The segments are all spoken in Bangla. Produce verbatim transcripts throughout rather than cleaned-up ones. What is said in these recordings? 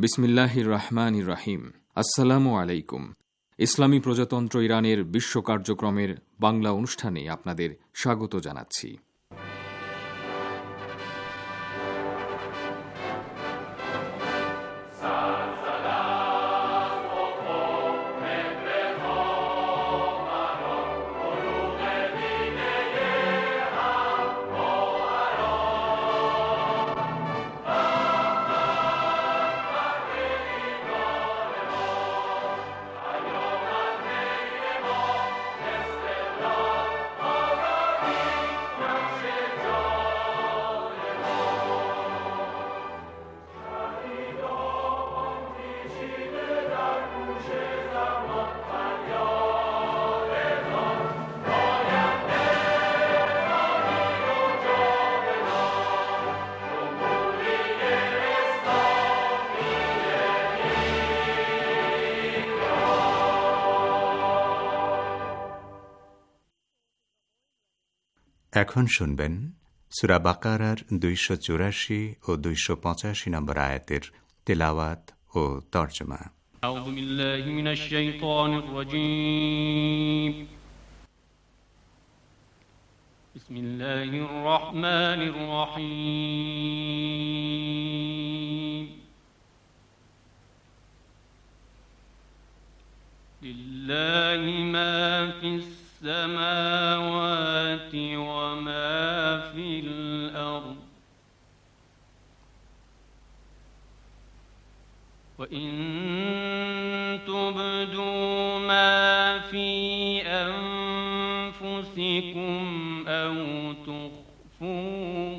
বিসমিল্লাহির রহমানির রহিম। আসসালামু আলাইকুম। ইসলামী প্রজাতন্ত্র ইরানের বিশ্ব কার্যক্রমের বাংলা অনুষ্ঠানে আপনাদের স্বাগত জানাচ্ছি। এখন শুনবেন সূরা বাকারার দুইশো চুরাশি ও দুইশো পঁচাশি নম্বর আয়াতের তেলাওয়াত ও তর্জমা। আউযু বিল্লাহি মিনাশ শাইতানির রাজীম। বিসমিল্লাহির রহমানির রহিম। লিল্লাহি মা ফিস السماوات وما في الأرض وإن تبدوا ما في أنفسكم أو تخفوه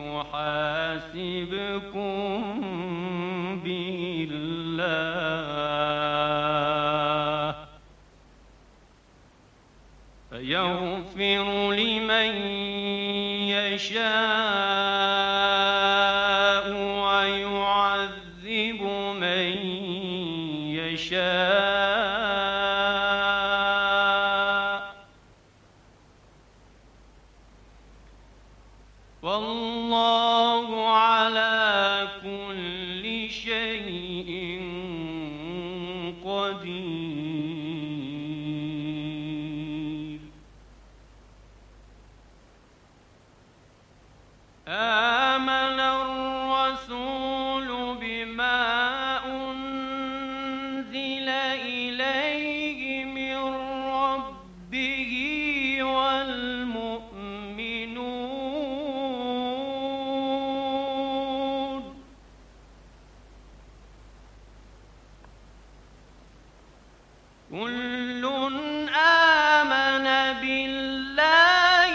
يحاسبكم به الله يغفر لمن يشاء ويعذب من يشاء والله على كل شيء قدير. آمن الرسول بما أنزل إليه من ربه والمؤمنون كل آمن بالله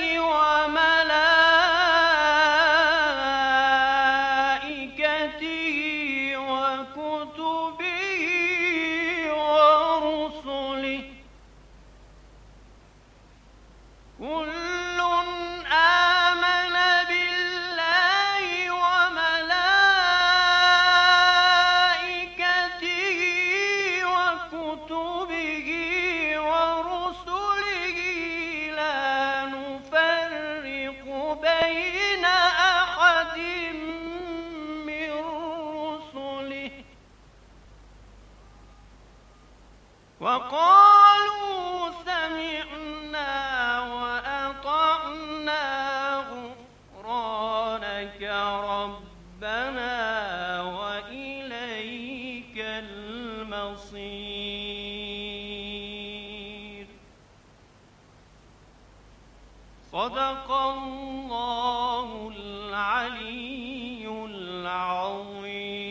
وقالوا سمعنا وأطعنا غفرانك ربنا وإليك المصير. صدق الله العلي العظيم.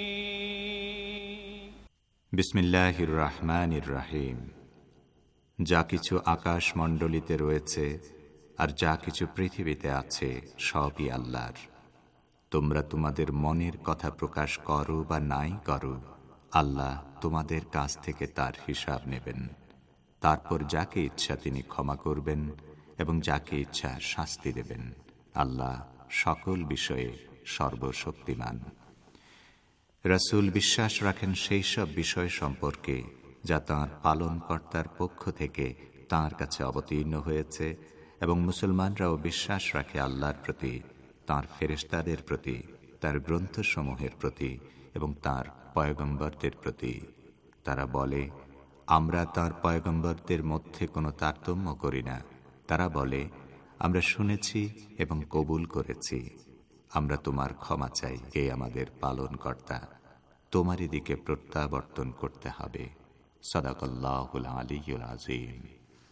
বিসমিল্লাহির রহমানির রহিম। যা কিছু আকাশ মণ্ডলীতে রয়েছে আর যা কিছু পৃথিবীতে আছে সবই আল্লাহর। তোমরা তোমাদের মনের কথা প্রকাশ করো বা নাই করো, আল্লাহ তোমাদের কাছ থেকে তার হিসাব নেবেন। তারপর যাকে ইচ্ছা তিনি ক্ষমা করবেন এবং যাকে ইচ্ছা শাস্তি দেবেন। আল্লাহ সকল বিষয়ে সর্বশক্তিমান। রাসূল বিশ্বাস রাখেন সেই সব বিষয় সম্পর্কে যা তাঁর পালনকর্তার পক্ষ থেকে তাঁর কাছে অবতীর্ণ হয়েছে, এবং মুসলমানরাও বিশ্বাস রাখে আল্লাহর প্রতি, তাঁর ফেরেশতাদের প্রতি, তার গ্রন্থসমূহের প্রতি এবং তাঁর পয়গম্বরদের প্রতি। তারা বলে, আমরা তাঁর পয়গম্বরদের মধ্যে কোনো তারতম্য করি না। তারা বলে, আমরা শুনেছি এবং কবুল করেছি। আমরা তোমার ক্ষমা চাই, হে আমাদের পালনকর্তা। তোমারই দিকে প্রত্যাবর্তন করতে হবে। সাদাকাল্লাহুল আলিয়্যুল আযীম।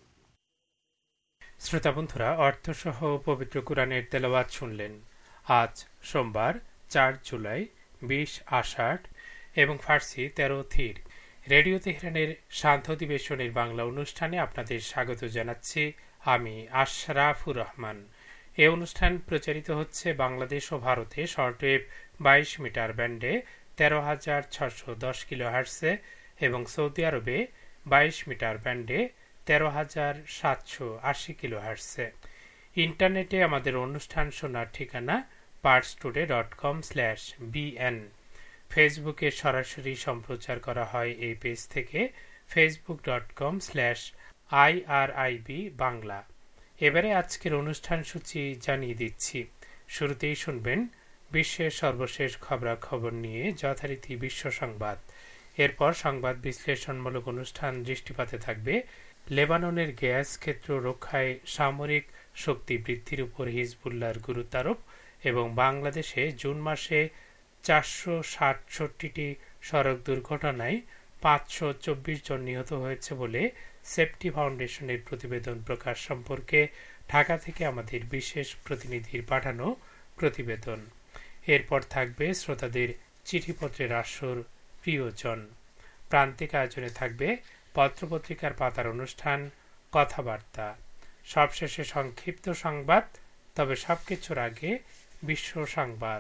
শ্রোতা বন্ধুরা, অর্থসহ পবিত্র কুরআনের তেলাওয়াত শুনলেন। আজ সোমবার চার জুলাই, বিশ আষাঢ় এবং ফার্সি তেরো থির। রেডিও তেহরানের শান্ত অধিবেশনের বাংলা অনুষ্ঠানে আপনাদের স্বাগত জানাচ্ছি আমি আশরাফুর রহমান। এ অনুষ্ঠান প্রচারিত হচ্ছে বাংলাদেশ ও ভারতে শর্টওয়েভ বাইশ মিটার ব্যান্ডে তেরো হাজার ছশো দশ কিলো হার্টসে এবং সৌদি আরবে বাইশ মিটার ব্যান্ডে তেরো হাজার সাতশো আশি কিলো হার্টসে। ইন্টারনেটে আমাদের অনুষ্ঠান শোনার ঠিকানা Pars today dot com slash BN. ফেসবুকে সরাসরি সম্প্রচার করা হয় এই পেজ থেকে, Facebook dot com slash IRIB Bangla. এবারে আজকের অনুষ্ঠান সূচি জানিয়ে দিচ্ছি। শুরুতেই শুনবেন বিশ্বের সর্বশেষ খবরাখবর নিয়ে যথারীতি বিশ্ব সংবাদ। এরপর সংবাদ বিশ্লেষণমূলক অনুষ্ঠান দৃষ্টিপাতে থাকবে লেবাননের গ্যাস ক্ষেত্র রক্ষায় সামরিক শক্তি বৃদ্ধির উপর হিজবুল্লাহর গুরুত্বারোপ এবং বাংলাদেশে জুন মাসে চারশো সাতষট্টিটি সড়ক দুর্ঘটনায় পাঁচশো চব্বিশ জন নিহত হয়েছে বলে সেফটি ফাউন্ডেশনের প্রতিবেদন প্রকাশ সম্পর্কে ঢাকা থেকে আমাদের বিশেষ প্রতিনিধির পাঠানো প্রতিবেদন। এরপর থাকবে শ্রোতাদের চিঠিপত্রের আসর প্রিয়জন। প্রান্তিক আয়োজনে থাকবে পত্রপত্রিকার পাতার অনুষ্ঠান কথাবার্তা। সবশেষে সংক্ষিপ্ত সংবাদ, তবে সবকিছুর আগে বিশ্ব সংবাদ।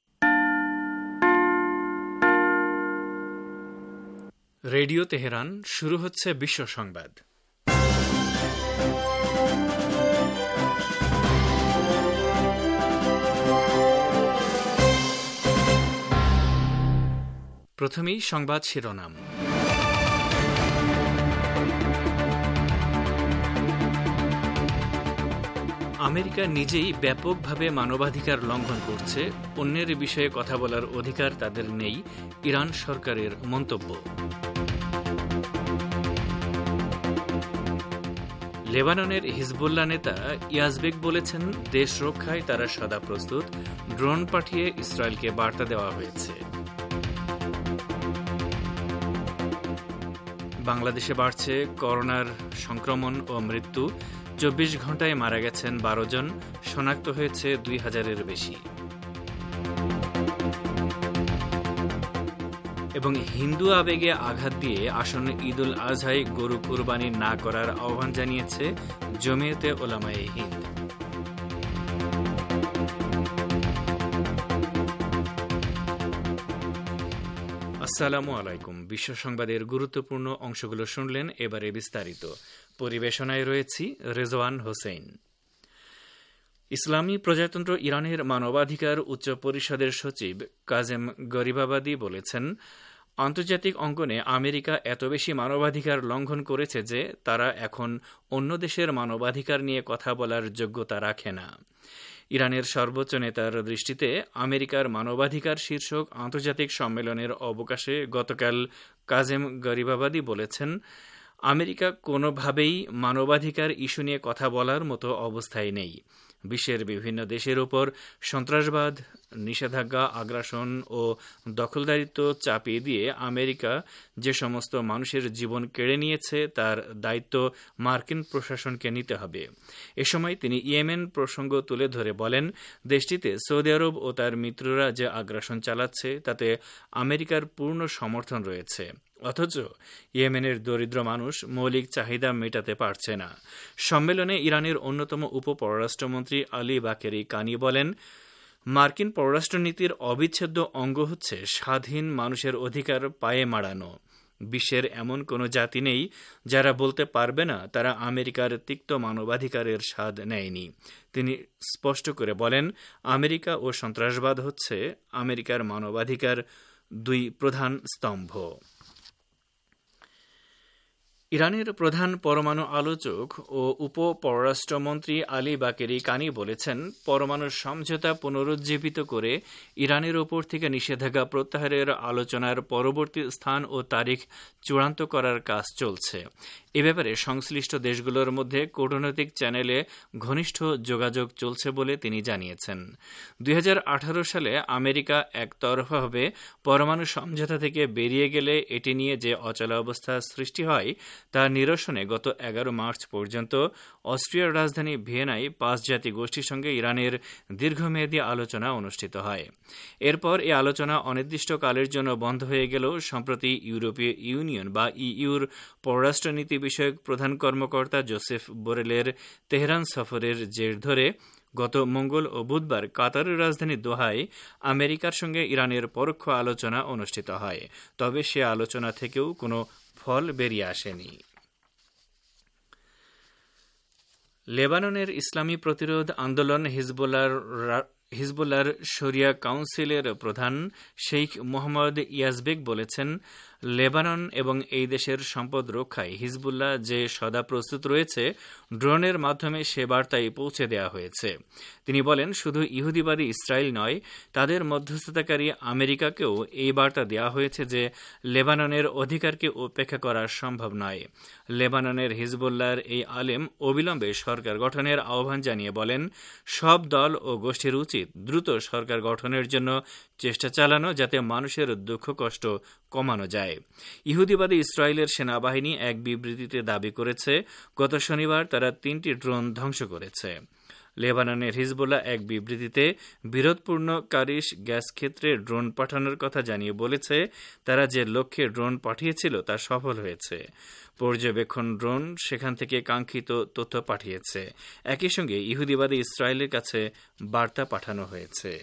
রেডিও তেহরান, শুরু হচ্ছে বিশ্ব সংবাদ। প্রথমেই সংবাদ শিরোনাম। আমেরিকা নিজেই ব্যাপকভাবে মানবাধিকার লঙ্ঘন করছে, অন্যের বিষয়ে কথা বলার অধিকার তাদের নেই, ইরান সরকারের মন্তব্য। লেবাননের হিজবুল্লাহ নেতা ইয়াজবেক বলেছেন, দেশ রক্ষায় তারা সদা প্রস্তুত, ড্রোন পাঠিয়ে ইসরায়েলকে বার্তা দেওয়া হয়েছে। বাংলাদেশে বাড়ছে করোনার সংক্রমণ ও মৃত্যু, চব্বিশ ঘন্টায় মারা গেছেন বারো জন, শনাক্ত হয়েছে দুই হাজারের বেশি। এবং হিন্দু আবেগে আঘাত দিয়ে আসন্ন ঈদ উল আজহায় গরু কুরবানি না করার আহ্বান জানিয়েছে জমিয়তে ওলামায়ে হিন্দ। আসসালামু আলাইকুম। বিশ্ব সংবাদের গুরুত্বপূর্ণ অংশগুলো শুনলেন, এবারে বিস্তারিত। পরিবেশনায় রয়েছি রেজওয়ান হোসেন। ইসলামী প্রজাতন্ত্র ইরানের মানবাধিকার উচ্চ পরিষদের সচিব কাজেম গরিবাবাদী বলেছেন, আন্তর্জাতিক অঙ্গনে আমেরিকা এত বেশি মানবাধিকার লঙ্ঘন করেছে যে তারা এখন অন্য দেশের মানবাধিকার নিয়ে কথা বলার যোগ্যতা রাখে না। ইরানের সর্বোচ্চ নেতার দৃষ্টিতে আমেরিকার মানবাধিকার শীর্ষক আন্তর্জাতিক সম্মেলনের অবকাশে গতকাল কাজেম গরিবাবাদী বলেছেন, আমেরিকা কোনোভাবেই মানবাধিকার ইস্যু নিয়ে কথা বলার মতো অবস্থায় নেই। বিশ্বের বিভিন্ন দেশের উপর সন্ত্রাসবাদ, নিষেধাজ্ঞা, আগ্রাসন ও দখলদারিত্ব চাপিয়ে দিয়ে আমেরিকা যে সমস্ত মানুষের জীবন কেড়ে নিয়েছে তার দায়িত্ব মার্কিন প্রশাসনকে নিতে হবে। এ সময় তিনি ইয়েমেন প্রসঙ্গ তুলে ধরে বলেন, দেশটিতে সৌদি আরব ও তার মিত্ররা যে আগ্রাসন চালাচ্ছে তাতে আমেরিকার পূর্ণ সমর্থন রয়েছে, অথচ ইয়েমেনের দরিদ্র মানুষ মৌলিক চাহিদা মেটাতে পারছে না। সম্মেলনে ইরানের অন্যতম উপ পররাষ্ট্রমন্ত্রী আলী বাকেরি কানি বলেন, মার্কিন পররাষ্ট্রনীতির অবিচ্ছেদ্য অঙ্গ হচ্ছে স্বাধীন মানুষের অধিকার পায়ে মাড়ানো। বিশ্বের এমন কোনো জাতি নেই যারা বলতে পারবে না তারা আমেরিকার তিক্ত মানবাধিকারের স্বাদ নেয়নি। তিনি স্পষ্ট করে বলেন, আমেরিকা ও সন্ত্রাসবাদ হচ্ছে আমেরিকার মানবাধিকার দুই প্রধান স্তম্ভ। ইরানের প্রধান পরমাণু আলোচক ও উপ পররাষ্ট্রমন্ত্রী আলী বাকেরি কানি বলেছেন, পরমাণু সমঝোতা পুনরুজ্জীবিত করে ইরানের ওপর থেকে নিষেধাজ্ঞা প্রত্যাহারের আলোচনার পরবর্তী স্থান ও তারিখ চূড়ান্ত করার কাজ চলছে। এ ব্যাপারে সংশ্লিষ্ট দেশগুলোর মধ্যে কূটনৈতিক চ্যানেলে ঘনিষ্ঠ যোগাযোগ চলছে বলে তিনি জানিয়েছেন। দুই হাজার আঠারো সালে আমেরিকা একতরফাভাবে পরমাণু সমঝোতা থেকে বেরিয়ে গেলে এটি নিয়ে যে অচলাবস্থা সৃষ্টি হয় তার নিরসনে গত এগারো মার্চ পর্যন্ত অস্ট্রিয়ার রাজধানী ভিয়েনায় পাঁচ জাতি গোষ্ঠীর সঙ্গে ইরানের দীর্ঘমেয়াদী আলোচনা অনুষ্ঠিত হয়। এরপর এই আলোচনা অনির্দিষ্টকালের জন্য বন্ধ হয়ে গেলেও সম্প্রতি ইউরোপীয় ইউনিয়ন বা ইইউর পররাষ্ট্রনীতি বিষয়ক প্রধান কর্মকর্তা জোসেফ বোরেলের তেহরান সফরের জের ধরে গত মঙ্গল ও বুধবার কাতারের রাজধানী দোহায় আমেরিকার সঙ্গে ইরানের পরোক্ষ আলোচনা অনুষ্ঠিত হয়। তবে সে আলোচনা থেকেও কোনো ফল বেরিয়ে আসেনি। লেবাননের ইসলামী প্রতিরোধ আন্দোলন হিজবুল্লাহর হিজবুল্লাহর শরিয়া কাউন্সিলের প্রধান শেখ মোহাম্মদ ইয়াজবেক বলেছেন, লেবানন এবং এই দেশের সম্পদ রক্ষায় হিজবুল্লাহ যে সদা প্রস্তুত রয়েছে, ড্রোনের মাধ্যমে সে বার্তায় পৌঁছে দেওয়া হয়েছে। তিনি বলেন, শুধু ইহুদিবাদী ইসরায়েল নয়, তাদের মধ্যস্থতাকারী আমেরিকাকেও এই বার্তা দেওয়া হয়েছে যে লেবাননের অধিকারকে উপেক্ষা করা সম্ভব নয়। লেবাননের হিজবুল্লাহর এই আলেম অবিলম্বে সরকার গঠনের আহ্বান জানিয়ে বলেন, সব দল ও গোষ্ঠীর উচিত দ্রুত সরকার গঠনের জন্য চেষ্টা চালানো, যাতে মানুষের দুঃখ কষ্ট কমানো যায়। ইহুদিবাদী ইসরায়েলের সেনাবাহিনী এক বিবৃতিতে দাবি করেছে, গত শনিবার তারা তিনটি ড্রোন ধ্বংস করেছে। লেবাননের হিজবুল্লাহ এক বিবৃতিতে বিরোধপূর্ণ কারিশ গ্যাস ক্ষেত্রে ড্রোন পাঠানোর কথা জানিয়ে বলেছে, তারা যে লক্ষ্যে ড্রোন পাঠিয়েছিল তা সফল হয়েছে। পর্যবেক্ষণ ড্রোন সেখান থেকে কাঙ্ক্ষিত তথ্য পাঠিয়েছে। একই সঙ্গে ইহুদিবাদী ইসরায়েলের কাছে বার্তা পাঠানো হয়েছে।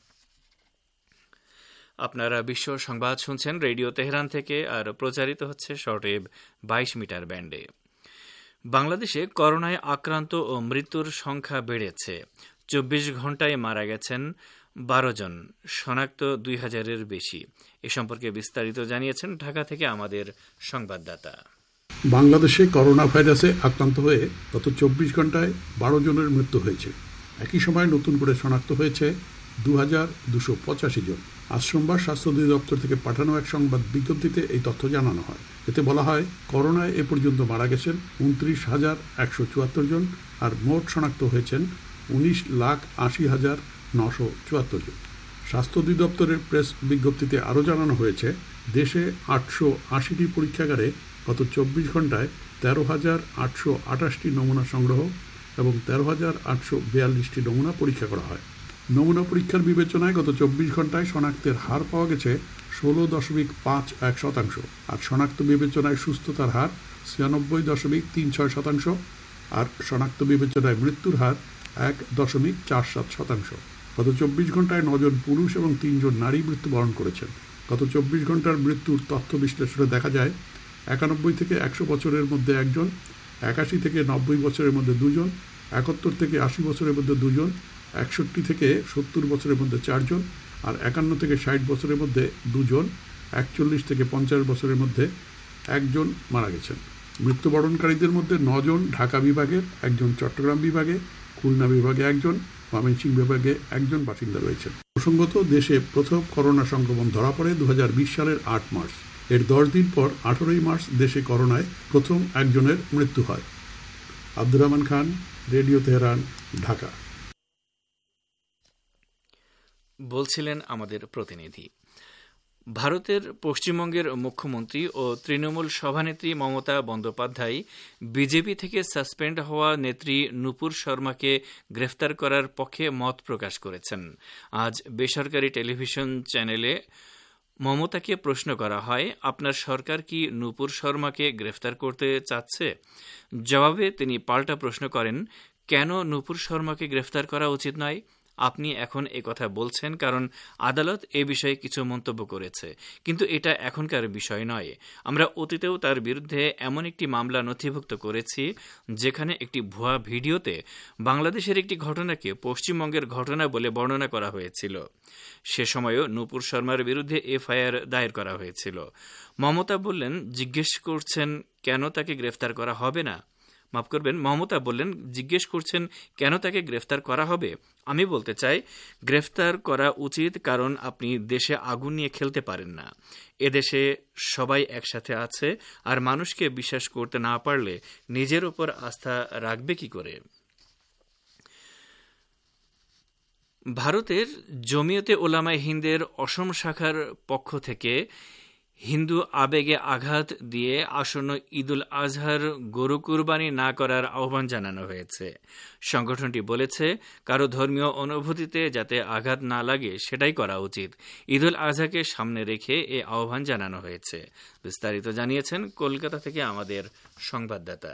আপনারা বিশ্ব সংবাদ শুনছেন রেডিও তেহরান থেকে, আর প্রচারিত হচ্ছে শর্টওয়েভ বাইশ মিটার ব্যান্ডে। বাংলাদেশে করোনায় আক্রান্ত ও মৃত্যুর সংখ্যা বেড়েছে। চব্বিশ ঘণ্টায় মারা গেছেন বারো জন, শনাক্ত দুই হাজারের বেশি। এ সম্পর্কে বিস্তারিত জানিয়েছেন ঢাকা থেকে আমাদের সংবাদদাতা। বাংলাদেশে করোনা ভাইরাসে আক্রান্ত হয়ে গত চব্বিশ ঘণ্টায় বারো জনের মৃত্যু হয়েছে। একই সময় নতুন করে শনাক্ত হয়েছে দু হাজার দুশো পঁচাশি জন। আজ সোমবার স্বাস্থ্য অধিদপ্তর থেকে পাঠানো এক সংবাদ বিজ্ঞপ্তিতে এই তথ্য জানানো হয়। এতে বলা হয়, করোনায় এ পর্যন্ত মারা গেছেন উনত্রিশ হাজার একশো চুয়াত্তর জন, আর মোট শনাক্ত হয়েছেন উনিশ লাখ আশি হাজার নশো চুয়াত্তর জন। স্বাস্থ্য অধিদপ্তরের প্রেস বিজ্ঞপ্তিতে আরও জানানো হয়েছে, দেশে আটশো আশিটি পরীক্ষাগারে গত চব্বিশ ঘণ্টায় তেরো হাজার আটশো আটাশটি নমুনা সংগ্রহ এবং তেরো হাজার আটশো বিয়াল্লিশটি নমুনা পরীক্ষা করা হয়। নমুনা পরীক্ষার বিবেচনায় গত চব্বিশ ঘণ্টায় শনাক্তের হার পাওয়া গেছে ষোলো দশমিক পাঁচ এক শতাংশ, আর শনাক্ত বিবেচনায় সুস্থতার হার ছিয়ানব্বই দশমিক তিন ছয় শতাংশ, আর শনাক্ত বিবেচনায় মৃত্যুর হার এক দশমিক চার সাত শতাংশ। গত চব্বিশ ঘণ্টায় নজন পুরুষ এবং তিনজন নারী মৃত্যুবরণ করেছেন। গত চব্বিশ ঘণ্টার মৃত্যুর তথ্য বিশ্লেষণে দেখা যায়, একানব্বই থেকে একশো বছরের মধ্যে একজন, একাশি থেকে নব্বই বছরের মধ্যে দুজন, একাত্তর থেকে আশি বছরের মধ্যে দুজন, একষট্টি থেকে সত্তর বছরের মধ্যে চারজন, আর একান্ন থেকে ষাট বছরের মধ্যে দুজন, একচল্লিশ থেকে পঞ্চাশ বছরের মধ্যে একজন মারা গেছেন। মৃত্যুবরণকারীদের মধ্যে নজন ঢাকা বিভাগের, একজন চট্টগ্রাম বিভাগে, খুলনা বিভাগে একজন, ময়মনসিংহ বিভাগে একজন বাসিন্দা রয়েছেন। প্রসঙ্গত, দেশে প্রথম করোনা সংক্রমণ ধরা পড়ে দু হাজার বিশ সালের আট মার্চ। এর দশ দিন পর আঠারোই মার্চ দেশে করোনায় প্রথম একজনের মৃত্যু হয়। Abdur Rahman Khan, radio Tehran, Dhaka. বলছিলেন আমাদের প্রতিনিধি। ভারতের পশ্চিমবঙ্গের মুখ্যমন্ত্রী ও তৃণমূল সভানেত্রী মমতা বন্দ্যোপাধ্যায় বিজেপি থেকে সাসপেন্ড হওয়া নেত্রী নূপুর শর্মাকে গ্রেফতার করার পক্ষে মত প্রকাশ করেছেন। আজ বেসরকারি টেলিভিশন চ্যানেলে মমতাকে প্রশ্ন করা হয়, আপনার সরকার কি নূপুর শর্মাকে গ্রেফতার করতে চাচ্ছে? জবাবে তিনি পাল্টা প্রশ্ন করেন, কেন নূপুর শর্মাকে গ্রেফতার করা উচিত নয়? আপনি এখন এ কথা বলছেন কারণ আদালত এ বিষয়ে কিছু মন্তব্য করেছে, কিন্তু এটা এখনকার বিষয় নয়। আমরা অতীতেও তার বিরুদ্ধে এমন একটি মামলা নথিভুক্ত করেছি যেখানে একটি ভুয়া ভিডিওতে বাংলাদেশের একটি ঘটনাকে পশ্চিমবঙ্গের ঘটনা বলে বর্ণনা করা হয়েছিল। সে সময়ও নূপুর শর্মার বিরুদ্ধে এফআইআর দায়ের করা হয়েছিল। মমতা বললেন, জিজ্ঞেস করছেন কেন তাকে গ্রেফতার করা হবে না। মাফ করবেন, মমতা বললেন জিজ্ঞেস করছেন কেন তাকে গ্রেফতার করা হবে। আমি বলতে চাই, গ্রেফতার করা উচিত, কারণ আপনি দেশে আগুন নিয়ে খেলতে পারেন না। এদেশে সবাই একসাথে আছে, আর মানুষকে বিশ্বাস করতে না পারলে নিজের উপর আস্থা রাখবে কি করে? ভারতের জমিয়তে ওলামায়ে হিন্দের অসম শাখার পক্ষ থেকে হিন্দু আবেগে আঘাত দিয়ে আসন্ন ঈদুল আজহার গরু কুরবানি না করার আহ্বান জানানো হয়েছে। সংগঠনটি বলেছে, কারো ধর্মীয় অনুভূতিতে যাতে আঘাত না লাগে সেটাই করা উচিত। ঈদুল আজহাকে সামনে রেখে এ আহ্বান জানানো হয়েছে। বিস্তারিত জানিয়েছেন কলকাতা থেকে আমাদের সংবাদদাতা।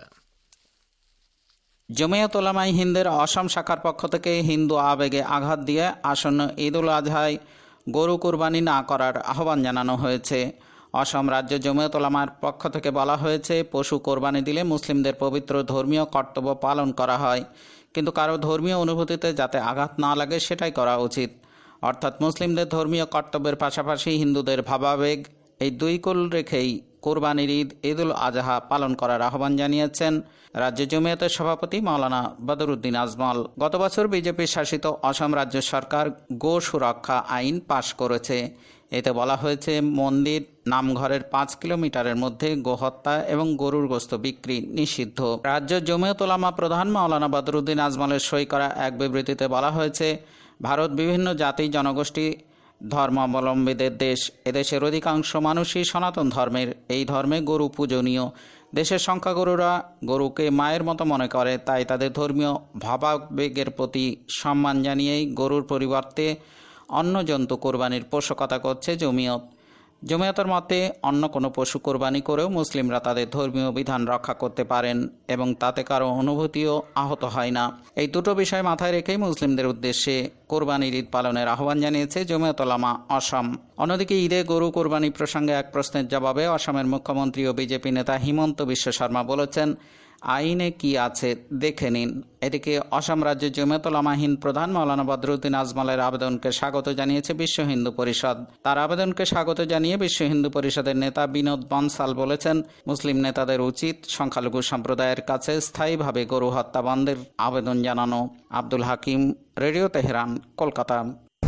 জমিয়ত ওলামায়ে হিন্দের অসম শাখার পক্ষ থেকে হিন্দু আবেগে আঘাত দিয়ে আসন্ন ঈদুল আজহায় গরু কুরবানি না করার আহ্বান জানানো হয়েছে। অসম রাজ্য জমিয়ত ওলামার পক্ষ থেকে বলা হয়েছে, পশু কোরবানি দিলে মুসলিমদের পবিত্র ধর্মীয় কর্তব্য পালন করা হয়, কিন্তু কারো ধর্মীয় অনুভূতিতে যাতে আঘাত না লাগে সেটাই করা উচিত। অর্থাৎ মুসলিমদের ধর্মীয় কর্তব্যের পাশাপাশি হিন্দুদের ভাবাবেগ, এই দুই কুল রেখেই কোরবানির ঈদ ঈদুল আজহা পালন করার আহ্বান জানিয়েছেন রাজ্য জমিয়তের সভাপতি মাওলানা বদরুদ্দিন আজমল। গত বছর বিজেপি শাসিত অসম রাজ্য সরকার গো সুরক্ষা আইন পাশ করেছে। এতে বলা হয়েছে, মন্দির নামঘরের পাঁচ কিলোমিটারের মধ্যে গোহত্যা এবং গরুর গোশত বিক্রি নিষিদ্ধ। রাজ্য জমিয়ত ওলামা প্রধান মাওলানা বদরুদ্দিন আজমলের সই করা এক বিবৃতিতে বলা হয়েছে, ভারত বিভিন্ন জাতি জনগোষ্ঠী ধর্মাবলম্বীদের দেশ। এদেশের অধিকাংশ মানুষই সনাতন ধর্মের। এই ধর্মে গরু পূজনীয়। দেশের সংখ্যাগুরুরা গরুকে মায়ের মতো মনে করে, তাই তাদের ধর্মীয় ভাবাবেগের প্রতি সম্মান জানিয়েই গরুর পরিবর্তে অন্য জন্তু কোরবানির পোষকতা করছে জমিয়ত। জমিয়তের মতে অন্য কোনো পশু কোরবানি করেও মুসলিমরা তাদের ধর্মীয় বিধান রক্ষা করতে পারেন এবং তাতে কারো অনুভূতিও আহত হয় না। এই দুটো বিষয় মাথায় রেখেই মুসলিমদের উদ্দেশ্যে কোরবানির ঈদ পালনের আহ্বান জানিয়েছে জমিয়ত ওলামা অসম। অন্যদিকে ঈদে গরু কোরবানি প্রসঙ্গে এক প্রশ্নের জবাবে অসমের মুখ্যমন্ত্রী ও বিজেপি নেতা হিমন্ত বিশ্ব শর্মা বলেছেন, আইনে কি আছে দেখে নিন। এদিকে অসম রাজ্য জমিয়ত ওলামা হিন্দ প্রধান মাওলানা বদরুদ্দিন আজমলের আবেদনকে স্বাগত জানিয়েছে বিশ্ব হিন্দু পরিষদ। তার আবেদনকে স্বাগত জানিয়ে বিশ্ব হিন্দু পরিষদের নেতা বিনোদ বনসাল বলেছেন, মুসলিম নেতাদের উচিত সংখ্যালঘু সম্প্রদায়ের কাছে স্থায়ীভাবে গরু হত্যা বন্ধের আবেদন জানানো। Abdul Hakim, radio Tehran, Kolkata.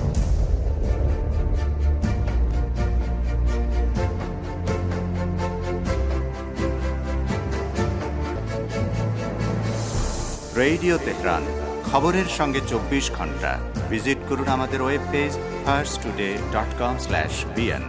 Radio Tehran, খবরের সঙ্গে চব্বিশ ঘন্টা। ভিজিট করুন আমাদের web page first today dot com slash BN.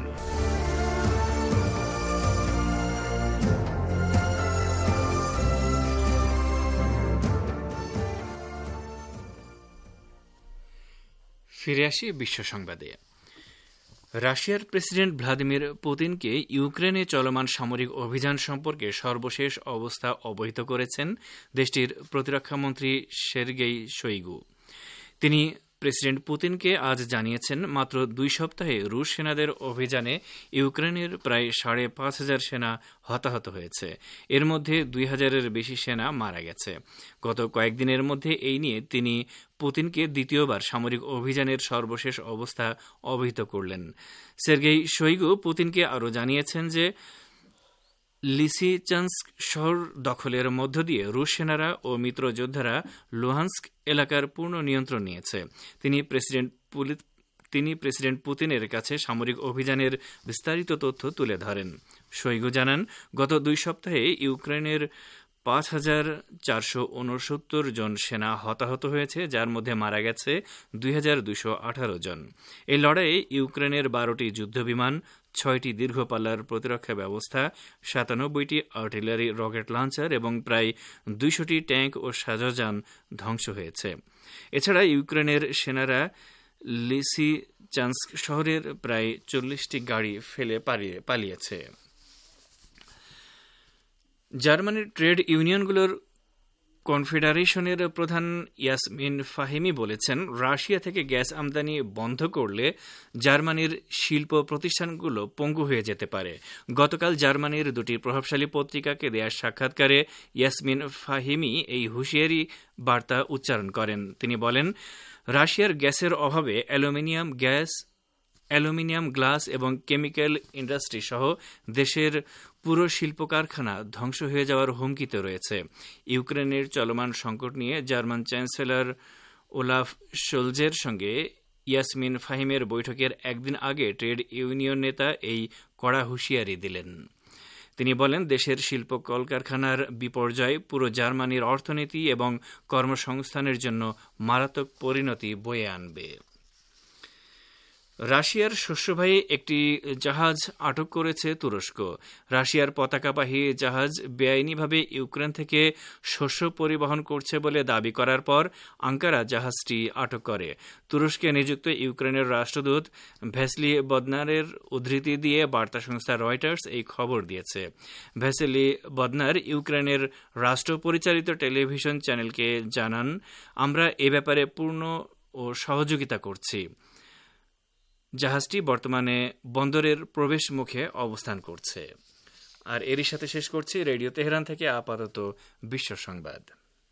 ফিরে আসি বিশ্ব সংবাদে। রাশিয়ার প্রেসিডেন্ট ভ্লাদিমির পুতিনকে ইউক্রেনে চলমান সামরিক অভিযান সম্পর্কে সর্বশেষ অবস্থা অবহিত করেছেন দেশটির প্রতিরক্ষামন্ত্রী সের্গেই শোইগু। তিনি প্রেসিডেন্ট পুতিনকে আজ জানিয়েছেন, মাত্র দুই সপ্তাহে রুশ সেনাদের অভিযানে ইউক্রেনের প্রায় সাড়ে পাঁচ হাজার সেনা হতাহত হয়েছে। এর মধ্যে দুই হাজারের বেশি সেনা মারা গেছে। গত কয়েকদিনের মধ্যে এই নিয়ে তিনি পুতিনকে দ্বিতীয়বার সামরিক অভিযানের সর্বশেষ অবস্থা অবহিত করলেন। সের্গেই শোইগু পুতিনকে আরও জানিয়েছেন যে লিসিচান্স্ক শহর দখলের মধ্য দিয়ে রুশ সেনারা ও মিত্র যোদ্ধারা লুহান্স্ক এলাকার পূর্ণ নিয়ন্ত্রণ নিয়েছে। তিনি প্রেসিডেন্ট তিনি প্রেসিডেন্ট পুতিনের কাছে সামরিক অভিযানের বিস্তারিত তথ্য তুলে ধরেন। শোইগু জানান, গত দুই সপ্তাহে ইউক্রেনের পাঁচ হাজার চারশো উনসত্তর জন সেনা হতাহত হয়েছে, যার মধ্যে মারা গেছে দুই হাজার দুইশো আঠারো জন। এই লড়াইয়ে ইউক্রেনের বারোটি যুদ্ধবিমান, ছয়টি দীর্ঘপাল্লার প্রতিরক্ষা ব্যবস্থা, সাতানব্বইটি আর্টিলারি রকেট লঞ্চার এবং প্রায় দুইশোটি ট্যাঙ্ক ও সাজযান ধ্বংস হয়েছে। এছাড়া ইউক্রেনের সেনারা লিসিচান্স্ক শহরের প্রায় চল্লিশটি গাড়ি ফেলে পালিয়েছে। জার্মানির ট্রেড ইউনিয়নগুলোর কনফেডারেশনের প্রধান ইয়াসমিন ফাহিমি বলেছেন, রাশিয়া থেকে গ্যাস আমদানি বন্ধ করলে জার্মানির শিল্প প্রতিষ্ঠানগুলো পঙ্গু হয়ে যেতে পারে। গতকাল জার্মানির দুটি প্রভাবশালী পত্রিকাকে দেয়া সাক্ষাৎকারে ইয়াসমিন ফাহিমি এই হুঁশিয়ারি বার্তা উচ্চারণ করেন। তিনি বলেন, রাশিয়ার গ্যাসের অভাবে অ্যালুমিনিয়াম গ্যাস অ্যালুমিনিয়াম গ্লাস এবং কেমিক্যাল ইন্ডাস্ট্রি সহ দেশের পুরো শিল্প কারখানা ধ্বংস হয়ে যাওয়ার হুমকিতে রয়েছে। ইউক্রেনের চলমান সংকট নিয়ে জার্মান চ্যান্সেলর ওলাফ শোলজের সঙ্গে ইয়াসমিন ফাহিমের বৈঠকের একদিন আগে ট্রেড ইউনিয়ন নেতা এই কড়া হুঁশিয়ারি দিলেন। তিনি বলেন, দেশের শিল্প কলকারখানার বিপর্যয় পুরো জার্মানির অর্থনীতি এবং কর্মসংস্থানের জন্য মারাত্মক পরিণতি বয়ে আনবে। রাশিয়ার শস্যবাহী একটি জাহাজ আটক করেছে তুরস্ক। রাশিয়ার পতাকাবাহী জাহাজ বেআইনিভাবে ইউক্রেন থেকে শস্য পরিবহন করছে বলে দাবি করার পর আঙ্কারা জাহাজটি আটক করে। তুরস্কে নিযুক্ত ইউক্রেনের রাষ্ট্রদূত ভ্যাসিলি বদনারের উদ্ধৃতি দিয়ে বার্তা সংস্থা রয়টার্স এই খবর দিয়েছে। ভ্যাসিলি বদনার ইউক্রেনের রাষ্ট্র পরিচালিত টেলিভিশন চ্যানেলকে জানান, আমরা এ ব্যাপারে পূর্ণ ও সহযোগিতা করছি। জাহাজটি বর্তমানে বন্দরের প্রবেশ মুখে অবস্থান করছে। আর এরই সাথে শেষ করছি রেডিও তেহরান থেকে আপাতত বিশ্ব সংবাদ।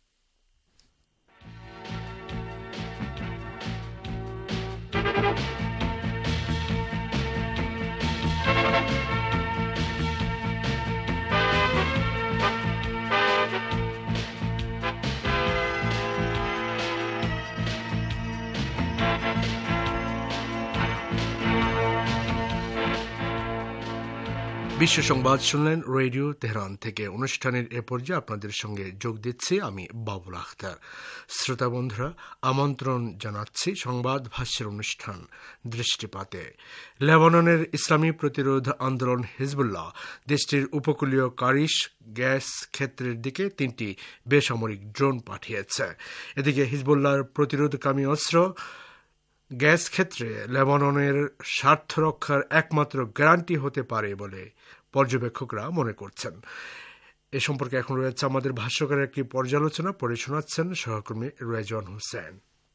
বিশ্ব সংবাদ শুনলেন রেডিও তেহরান থেকে। অনুষ্ঠানের এ পর্যায়ে আপনাদের সঙ্গে যোগ দিচ্ছি আমি বাবুল আখতার। শ্রোতা বন্ধুরা, আমন্ত্রণ জানাচ্ছি সংবাদ ভাষ্যের অনুষ্ঠান দৃষ্টিপাতে। লেবাননের ইসলামী প্রতিরোধ আন্দোলন হিজবুল্লাহ দেশটির উপকূলীয় কারিশ গ্যাস ক্ষেত্রের দিকে তিনটি বেসামরিক ড্রোন পাঠিয়েছে। এদিকে হিজবুল্লাহর প্রতিরোধকামী অস্ত্র গ্যাস ক্ষেত্রে লেবাননের স্বার্থ রক্ষার একমাত্র গ্যারান্টি হতে পারে বলে পর্যবেক্ষকরা মনে করছেন। এ সম্পর্কে এখন রয়েছে আমাদের ভাষ্যকারের একটি পর্যালোচনা, পড়ে শোনাচ্ছেন সহকর্মী রেজওয়ান হোসেন।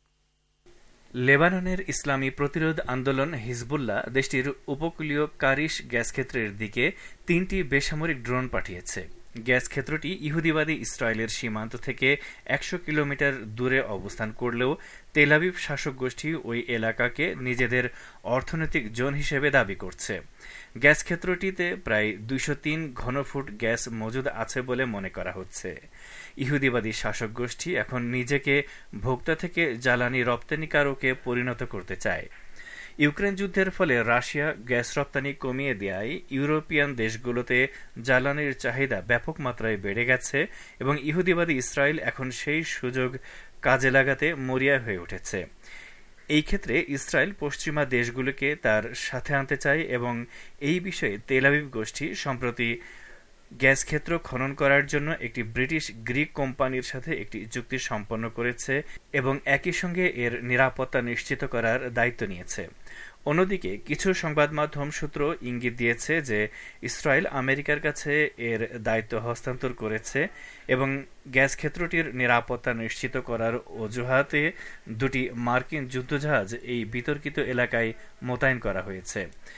লেবাননের ইসলামী প্রতিরোধ আন্দোলন হিজবুল্লাহ দেশটির উপকূলীয় কারিশ গ্যাস ক্ষেত্রের দিকে তিনটি বেসামরিক ড্রোন পাঠিয়েছে। গ্যাস ক্ষেত্রটি ইহুদিবাদী ইসরায়েলের সীমান্ত থেকে একশো কিলোমিটার দূরে অবস্থান করলেও তেল আবিব শাসক গোষ্ঠী ওই এলাকাকে নিজেদের অর্থনৈতিক জোন হিসেবে দাবি করছে। গ্যাস ক্ষেত্রটিতে প্রায় দুইশো তিন ঘনফুট গ্যাস মজুদ আছে বলে মনে করা হচ্ছে। ইহুদিবাদী শাসক গোষ্ঠী এখন নিজেকে ভোক্তা থেকে জ্বালানি রপ্তানিকারকে পরিণত করতে চায়। ইউক্রেন যুদ্ধের ফলে রাশিয়া গ্যাস রপ্তানি কমিয়ে দেওয়ায় ইউরোপিয়ান দেশগুলোতে জ্বালানির চাহিদা ব্যাপক মাত্রায় বেড়ে গেছে এবং ইহুদিবাদী ইসরায়েল এখন সেই সুযোগ কাজে লাগাতে মরিয়া হয়ে উঠেছে। এই ক্ষেত্রে ইসরায়েল পশ্চিমা দেশগুলোকে তার সাথে আনতে চায় এবং এই বিষয়ে তেল আবিব গোষ্ঠী সম্প্রতি গ্যাস ক্ষেত্র খনন করার জন্য একটি ব্রিটিশ গ্রিক কোম্পানির সাথে একটি চুক্তি সম্পন্ন করেছে এবং একই সঙ্গে এর নিরাপত্তা নিশ্চিত করার দায়িত্ব নিয়েছে। অন্যদিকে কিছু সংবাদ মাধ্যম সূত্র ইঙ্গিত দিয়েছে যে ইসরায়েল আমেরিকার কাছে এর দায়িত্ব হস্তান্তর করেছে এবং গ্যাস ক্ষেত্রটির নিরাপত্তা নিশ্চিত করার অজুহাতে দুটি মার্কিন যুদ্ধজাহাজ এই বিতর্কিত এলাকায় মোতায়েন করা হয়েছে।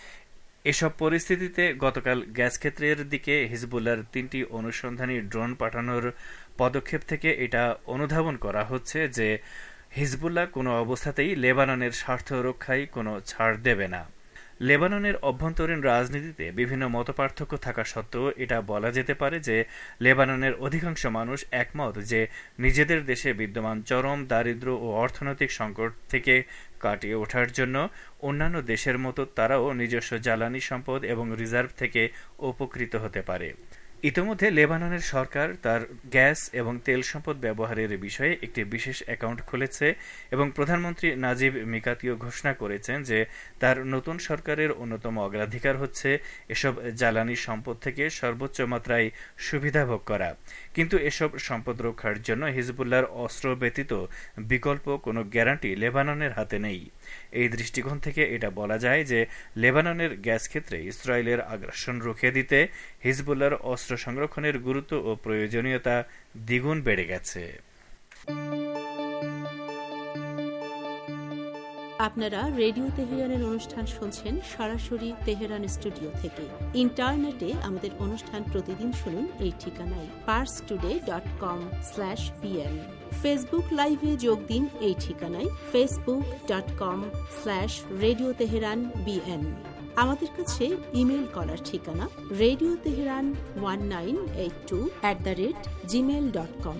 এসব পরিস্থিতিতে গতকাল গ্যাস ক্ষেত্রের দিকে হিজবুল্লাহর তিনটি অনুসন্ধানী ড্রোন পাঠানোর পদক্ষেপ থেকে এটা অনুধাবন করা হচ্ছে যে হিজবুল্লাহ কোনো অবস্থাতেই লেবাননের স্বার্থ রক্ষায় কোনো ছাড় দেবে না। লেবাননের অভ্যন্তরীণ রাজনীতিতে বিভিন্ন মতপার্থক্য থাকা সত্ত্বেও এটা বলা যেতে পারে যে লেবাননের অধিকাংশ মানুষ একমত যে নিজেদের দেশে বিদ্যমান চরম দারিদ্র্য ও অর্থনৈতিক সংকট থেকে কাটিয়ে ওঠার জন্য অন্যান্য দেশের মতো তারাও নিজস্ব জ্বালানি সম্পদ এবং রিজার্ভ থেকে উপকৃত হতে পারে। ইতোমধ্যে লেবাননের সরকার তার গ্যাস এবং তেল সম্পদ ব্যবহারের বিষয়ে একটি বিশেষ অ্যাকাউন্ট খুলেছে এবং প্রধানমন্ত্রী নাজিব মিকাতিও ঘোষণা করেছেন যে তার নতুন সরকারের অন্যতম অগ্রাধিকার হচ্ছে এসব জ্বালানি সম্পদ থেকে সর্বোচ্চ মাত্রায় সুবিধা ভোগ করা। কিন্তু এসব সম্পদ রক্ষার জন্য হিজবুল্লাহর অস্ত্র ব্যতীত বিকল্প কোনো গ্যারান্টি লেবাননের হাতে নেই। এই দৃষ্টিকোণ থেকে এটা বলা যায় যে লেবাননের গ্যাস ক্ষেত্রে ইসরায়েলের আগ্রাসন রুখে দিতে হিজবুল্লাহর অস্ত্র সংরক্ষণের গুরুত্ব ও প্রয়োজনীয়তা দ্বিগুণ বেড়ে গেছে। আপনারা রেডিও তেহরানের অনুষ্ঠান শুনছেন সরাসরি তেহরান স্টুডিও থেকে। ইন্টারনেটে আমাদের অনুষ্ঠান প্রতিদিন শুনুন এই ঠিকানায় Pars today dot com slash BN. Facebook লাইভে যোগ দিন এই ঠিকানায় Facebook dot com slash radio Tehran BN. আমাদের কাছে ইমেল করার ঠিকানা radio Tehran one nine eight two at the rate Gmail dot com.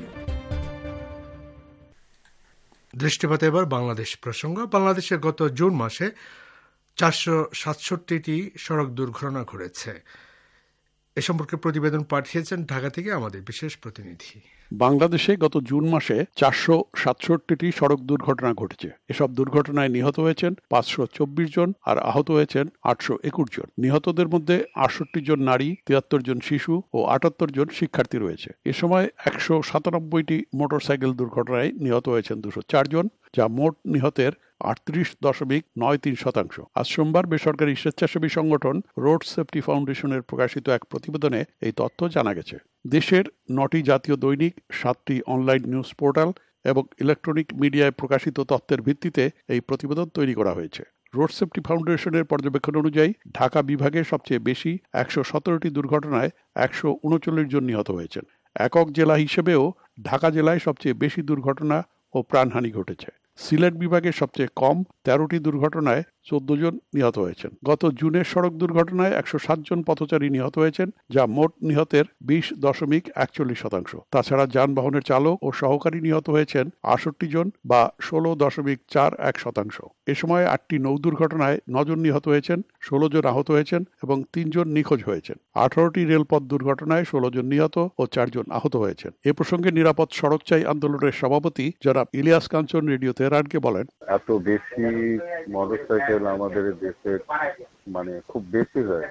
দৃষ্টিপাত এবার বাংলাদেশ প্রসঙ্গ। বাংলাদেশে গত জুন মাসে চারশো সাতষট্টিটি সড়ক দুর্ঘটনা ঘটেছে। এ সম্পর্কে প্রতিবেদন পাঠিয়েছেন ঢাকা থেকে আমাদের বিশেষ প্রতিনিধি। বাংলাদেশে গত জুন মাসে চারশো সাতষট্টিটি সড়ক দুর্ঘটনা ঘটেছে। এসব দুর্ঘটনায় নিহত হয়েছেন পাঁচশো চব্বিশ জন আর আহত হয়েছেন আটশো একুশ জন। নিহতদের মধ্যে আটষট্টি জন নারী, তিয়াত্তর জন শিশু ও আটাত্তর জন শিক্ষার্থী রয়েছে। এ সময় একশো সাতানব্বইটি মোটরসাইকেল দুর্ঘটনায় নিহত হয়েছেন দুশো চার জন, যা মোট নিহতের আটত্রিশ দশমিক নয় তিন শতাংশ। আজ সোমবার বেসরকারি স্বেচ্ছাসেবী সংগঠন রোড সেফটি ফাউন্ডেশনের প্রকাশিত এক প্রতিবেদনে এই তথ্য জানা গেছে। দেশের নটি জাতীয় দৈনিক, সাতটি অনলাইন নিউজ পোর্টাল এবং ইলেকট্রনিক মিডিয়ায় প্রকাশিত তথ্যের ভিত্তিতে এই প্রতিবেদন তৈরি করা হয়েছে। রোড সেফটি ফাউন্ডেশনের পর্যবেক্ষণ অনুযায়ী ঢাকা বিভাগে সবচেয়ে বেশি একশো সতেরোটি দুর্ঘটনায় একশো উনচল্লিশ জন নিহত হয়েছেন। একক জেলা হিসেবেও ঢাকা জেলায় সবচেয়ে বেশি দুর্ঘটনা ও প্রাণহানি ঘটেছে। সিলেট বিভাগে সবচেয়ে কম তেরোটি দুর্ঘটনায় চোদ্দ জন নিহত হয়েছেন। গত জুনের সড়ক দুর্ঘটনায় একশো সাত জন পথচারী নিহত হয়েছেন, যা মোট নিহতের বিশ দশমিক একচল্লিশ শতাংশ। তাছাড়া যানবাহনের চালক ও সহকারী নিহত হয়েছেন আটষট্টি জন বা ষোলো দশমিক চার এক শতাংশ। এ সময় আটটি নৌ দুর্ঘটনায় নজন নিহত হয়েছেন, ষোলো জন আহত হয়েছেন এবং তিনজন নিখোঁজ হয়েছেন। আঠারোটি রেলপথ দুর্ঘটনায় ষোলো জন নিহত ও চারজন আহত হয়েছেন। এ প্রসঙ্গে নিরাপদ সড়ক চাই আন্দোলনের সভাপতি জনাব ইলিয়াস কাঞ্চন রেডিও তেহরানকে বলেন, এত বেশি মোটরসাইকেল আমাদের দেশে মানে খুব বেশি হয়,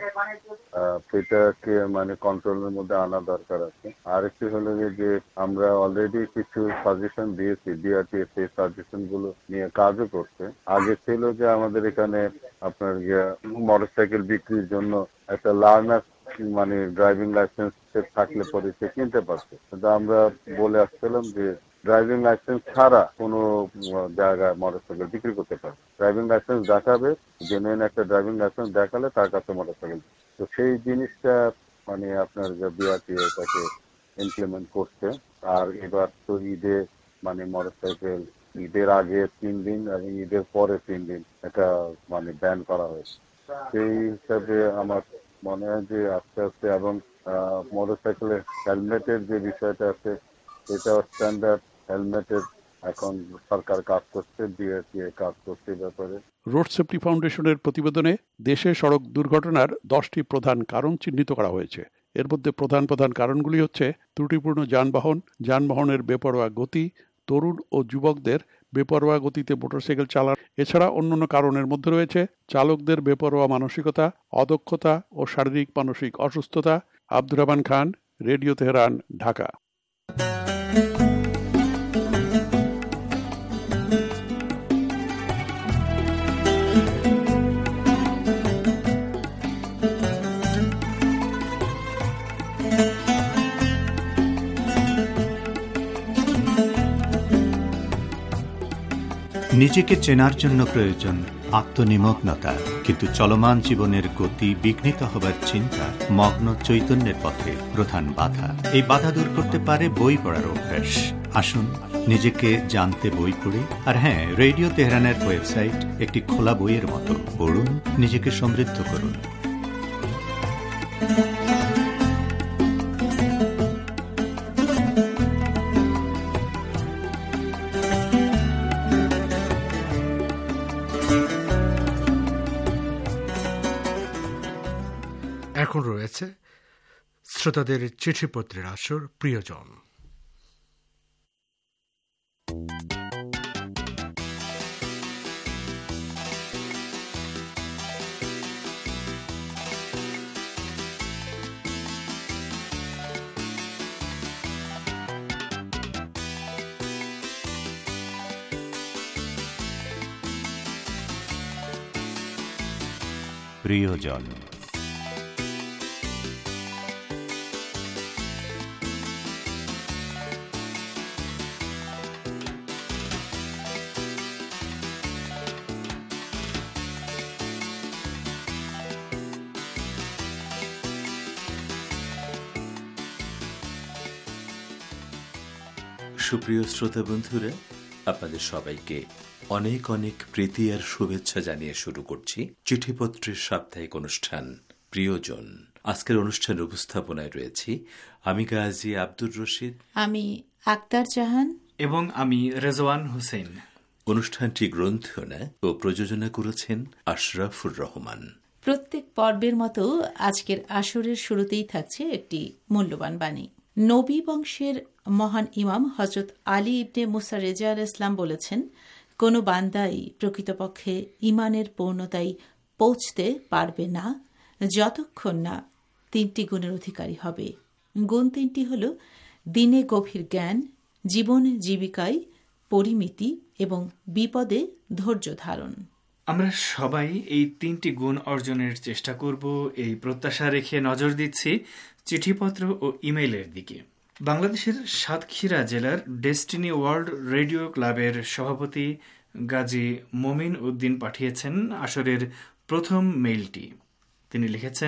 সেটাকে মানে কন্ট্রোলের মধ্যে আনা দরকার আছে। আরেকটি হলো যে আমরা অলরেডি কিছু সাজেশন দিয়েছি, বিআরটিএ সেই সাজেশন গুলো নিয়ে কাজও করছে। আগে ছিল যে আমাদের এখানে আপনার মোটরসাইকেল বিক্রির জন্য একটা লার্নার মানে ড্রাইভিং লাইসেন্স থাকলে পরে সে কিনতে পারছে, কিন্তু আমরা বলে আসছিলাম যে ড্রাইভিং লাইসেন্স ছাড়া কোনো জায়গায় মোটরসাইকেল বিক্রি করতে পারে। ড্রাইভিং লাইসেন্স দেখাবে, জেনুইন একটা ড্রাইভিং লাইসেন্স দেখালে তার কাছে মোটরসাইকেল। তো সেই জিনিসটা মানে আপনার যে বিআরটিএ তাকে ইমপ্লিমেন্ট করছে। আর এবার তো ঈদে মানে মোটরসাইকেল ঈদের আগে তিন দিন এবং ঈদের পরে তিন দিন এটা মানে ব্যান করা হয়েছে। সেই হিসাবে আমার মনে হয় যে আস্তে আস্তে এবং মোটরসাইকেলের হেলমেটের যে বিষয়টা আছে এটা স্ট্যান্ডার্ড হেলমেটের এখন সরকার কাজ করছে, বিআরটিএ কাজ করছে ব্যাপারে। রোড সেফটি ফাউন্ডেশনের প্রতিবেদনে দেশে সড়ক দুর্ঘটনার দশটি প্রধান কারণ চিহ্নিত করা হয়েছে। এর মধ্যে প্রধান প্রধান কারণগুলি হচ্ছে ত্রুটিপূর্ণ যানবাহন, যানবাহনের বেপরোয়া গতি, তরুণ ও যুবকদের বেপরোয়া গতিতে মোটরসাইকেল চালানো। এছাড়া অন্যান্য কারণের মধ্যে রয়েছে চালকদের বেপরোয়া মানসিকতা, অদক্ষতা ও শারীরিক মানসিক অসুস্থতা। Abdur Rahman Khan, radio Tehran, Dhaka. নিজেকে চেনার জন্য প্রয়োজন আত্মনিমগ্নতা, কিন্তু চলমান জীবনের গতি বিঘ্নিত হবার চিন্তা মগ্ন চৈতন্যের পথে প্রধান বাধা। এই বাধা দূর করতে পারে বই পড়ার অভ্যাস। আসুন নিজেকে জানতে বই পড়ি। আর হ্যাঁ, রেডিও তেহরানের ওয়েবসাইট একটি খোলা বইয়ের মতো। পড়ুন, নিজেকে সমৃদ্ধ করুন। এখন রয়েছে শ্রোতাদের চিঠিপত্রের আসর প্রিয়জন। প্রিয়জন সুপ্রিয় শ্রোতা বন্ধুরা, আপনাদের সবাইকে অনেক অনেক প্রীতি আর শুভেচ্ছা জানিয়ে শুরু করছি চিঠিপত্রের সাপ্তাহিক অনুষ্ঠান প্রিয়জন। আজকের অনুষ্ঠান উপস্থাপনায় রয়েছি আমি গাজী আব্দুর রশিদ, আমি আক্তার জাহান এবং আমি রেজওয়ান হোসেন। অনুষ্ঠানটি গ্রন্থনা ও প্রযোজনা করেছেন আশরাফুর রহমান। প্রত্যেক পর্বের মতো আজকের আসরের শুরুতেই থাকছে একটি মূল্যবান বাণী। নবী বংশের মহান ইমাম হযরত আলী ইবনে মুসা রেজা আলাইহিস সালাম বলেছেন, কোনো বান্দাই প্রকৃতপক্ষে ইমানের পূর্ণতায় পৌঁছতে পারবে না যতক্ষণ না তিনটি গুণের অধিকারী হবে। গুণ তিনটি হল দিনে গভীর জ্ঞান, জীবন জীবিকায় পরিমিতি এবং বিপদে ধৈর্য ধারণ। আমরা সবাই এই তিনটি গুণ অর্জনের চেষ্টা করব, এই প্রত্যাশা রেখে নজর দিচ্ছি চিঠিপত্র ও ইমেইলের দিকে। বাংলাদেশের সাতক্ষীরা জেলার ডেস্টিনি ওয়ার্ল্ড রেডিও ক্লাবের সভাপতি গাজী মমিন উদ্দিন পাঠিয়েছেন আসরের প্রথম মেইলটি। তিনি লিখেছেন,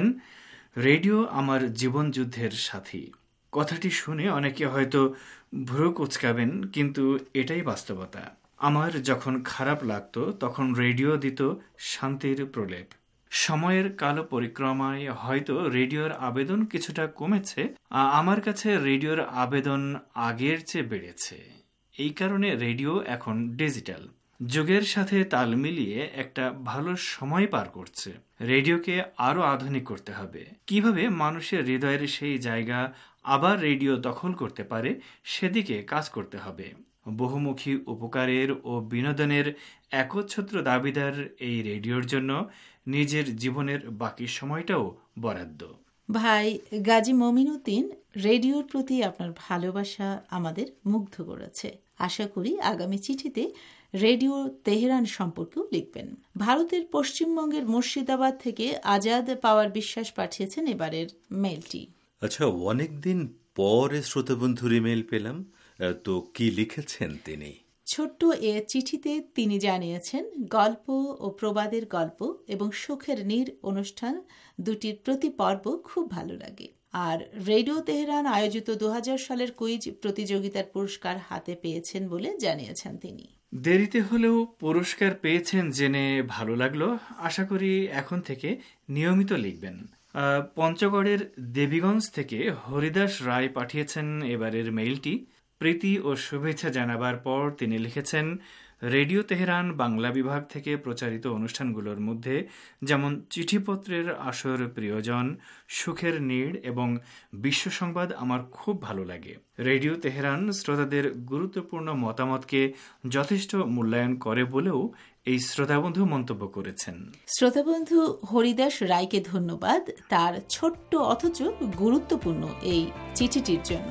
রেডিও আমার জীবন যুদ্ধের সাথী। কথাটি শুনে অনেকে হয়তো ভ্রু কুঁচকাবেন, কিন্তু এটাই বাস্তবতা। আমার যখন খারাপ লাগতো তখন রেডিও দিত শান্তির প্রলেপ। সময়ের কালো পরিক্রমায় হয়তো রেডিওর আবেদন কিছুটা কমেছে, আমার কাছে রেডিওর আবেদন আগের চেয়ে বেড়েছে। এই কারণে রেডিও এখন ডিজিটাল, যুগের সাথে তাল মিলিয়ে একটা ভালো সময় পার করছে। রেডিওকে আরো আধুনিক করতে হবে। কিভাবে মানুষের হৃদয়ের সেই জায়গা আবার রেডিও দখল করতে পারে সেদিকে কাজ করতে হবে। বহুমুখী উপকারের ও বিনোদনের একচ্ছত্র দাবিদার এই রেডিওর জন্য নিজের জীবনের বাকি সময়টাও বরাদ্দ। ভাই গাজী মমিন উদ্দিন, রেডিওর প্রতি আপনার ভালোবাসা আমাদের মুগ্ধ করেছে। আশা করি আগামী চিঠিতে রেডিও তেহরান সম্পর্কেও লিখবেন। ভারতের পশ্চিমবঙ্গের মুর্শিদাবাদ থেকে আজাদ পাওয়ার বিশ্বাস পাঠিয়েছেন এবারের মেইলটি। আচ্ছা, অনেকদিন পরে শ্রোতাবন্ধুর ইমেইল পেলাম, তো কি লিখেছেন তিনি? ছোট্ট এ চিঠিতে তিনি জানিয়েছেন, গল্প ও প্রবাদের গল্প এবং সুখের নীড় অনুষ্ঠান দুটির প্রতি পর্ব খুব ভালো লাগে। আর রেডিও তেহরান আয়োজিত দু হাজার সালের কুইজ প্রতিযোগিতার পুরস্কার হাতে পেয়েছেন বলে জানিয়েছেন তিনি। দেরিতে হলেও পুরস্কার পেয়েছেন জেনে ভালো লাগলো। আশা করি এখন থেকে নিয়মিত লিখবেন। পঞ্চগড়ের দেবীগঞ্জ থেকে হরিদাস রায় পাঠিয়েছেন এবারের মেইলটি। প্রীতি ও শুভেচ্ছা জানাবার পর তিনি লিখেছেন, রেডিও তেহরান বাংলা বিভাগ থেকে প্রচারিত অনুষ্ঠানগুলোর মধ্যে যেমন চিঠিপত্রের আসর প্রিয়জন, সুখের নীড় এবং বিশ্ব সংবাদ আমার খুব ভালো লাগে। রেডিও তেহরান শ্রোতাদের গুরুত্বপূর্ণ মতামতকে যথেষ্ট মূল্যায়ন করে বলেও এই শ্রোতাবন্ধু মন্তব্য করেছেন। শ্রোতাবন্ধু হরিদাস রায়কে ধন্যবাদ তার ছোট্ট অথচ গুরুত্বপূর্ণ এই চিঠিটির জন্য।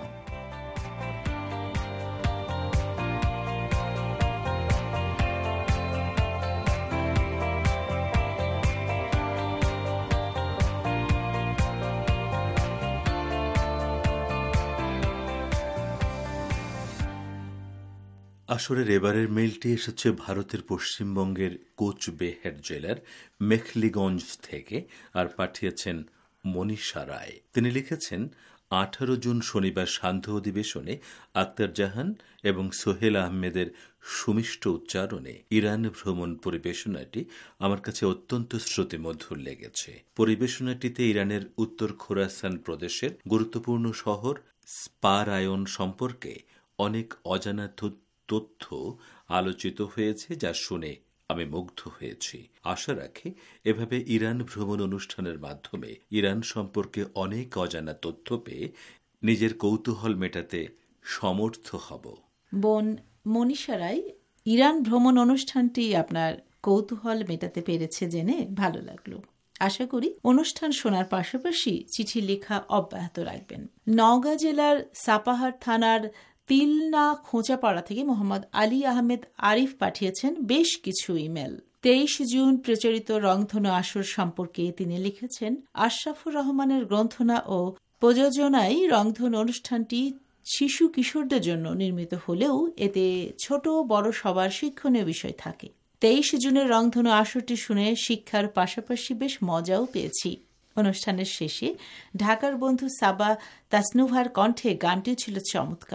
আসরের এবারের মেইলটি এসেছে ভারতের পশ্চিমবঙ্গের কোচবিহার জেলার মেখলিগঞ্জ থেকে, আর পাঠিয়েছেন মনীষা রায়। তিনি লিখেছেন, আঠারো জুন শনিবার সান্ধ্য অধিবেশনে আক্তার জাহান এবং সোহেল আহমেদের সুমিষ্ট উচ্চারণে ইরান ভ্রমণ পরিবেশনাটি আমার কাছে অত্যন্ত শ্রুতিমধুর লেগেছে। পরিবেশনাটিতে ইরানের উত্তর খোরাসান প্রদেশের গুরুত্বপূর্ণ শহর স্পারায়ন সম্পর্কে অনেক অজানা তথ্য আলোচিত হয়েছে, যা শুনে আমি মুগ্ধ হয়েছি। আশা রাখি এভাবে ইরান ভ্রমণ অনুষ্ঠানের মাধ্যমে ইরান সম্পর্কে অনেক অজানা তথ্য পেয়ে নিজের কৌতূহল মেটাতে সমর্থ হব। বোন মনীষা রায়, ইরান ভ্রমণ অনুষ্ঠানটি আপনার কৌতূহল মেটাতে পেরেছে জেনে ভালো লাগলো। আশা করি অনুষ্ঠান শোনার পাশাপাশি চিঠি লেখা অব্যাহত রাখবেন। নওগাঁ জেলার সাপাহার থানার তিলনা খোঁচাপাড়া থেকে মোহাম্মদ আলী আহমেদ আরিফ পাঠিয়েছেন বেশ কিছু ইমেল। তেইশ জুন প্রচারিত রংধনু আসর সম্পর্কে তিনি লিখেছেন, আশরাফুর রহমানের গ্রন্থনা ও প্রযোজনায় রংধনু অনুষ্ঠানটি শিশু কিশোরদের জন্য নির্মিত হলেও এতে ছোট বড় সবার শিক্ষণীয় বিষয় থাকে। তেইশ জুনের রংধনু আসরটি শুনে শিক্ষার পাশাপাশি বেশ মজাও পেয়েছি। অনুষ্ঠানের শেষে ঢাকার বন্ধু সাবা তাসনুভার কণ্ঠে গানটিও ছিল চমৎকার।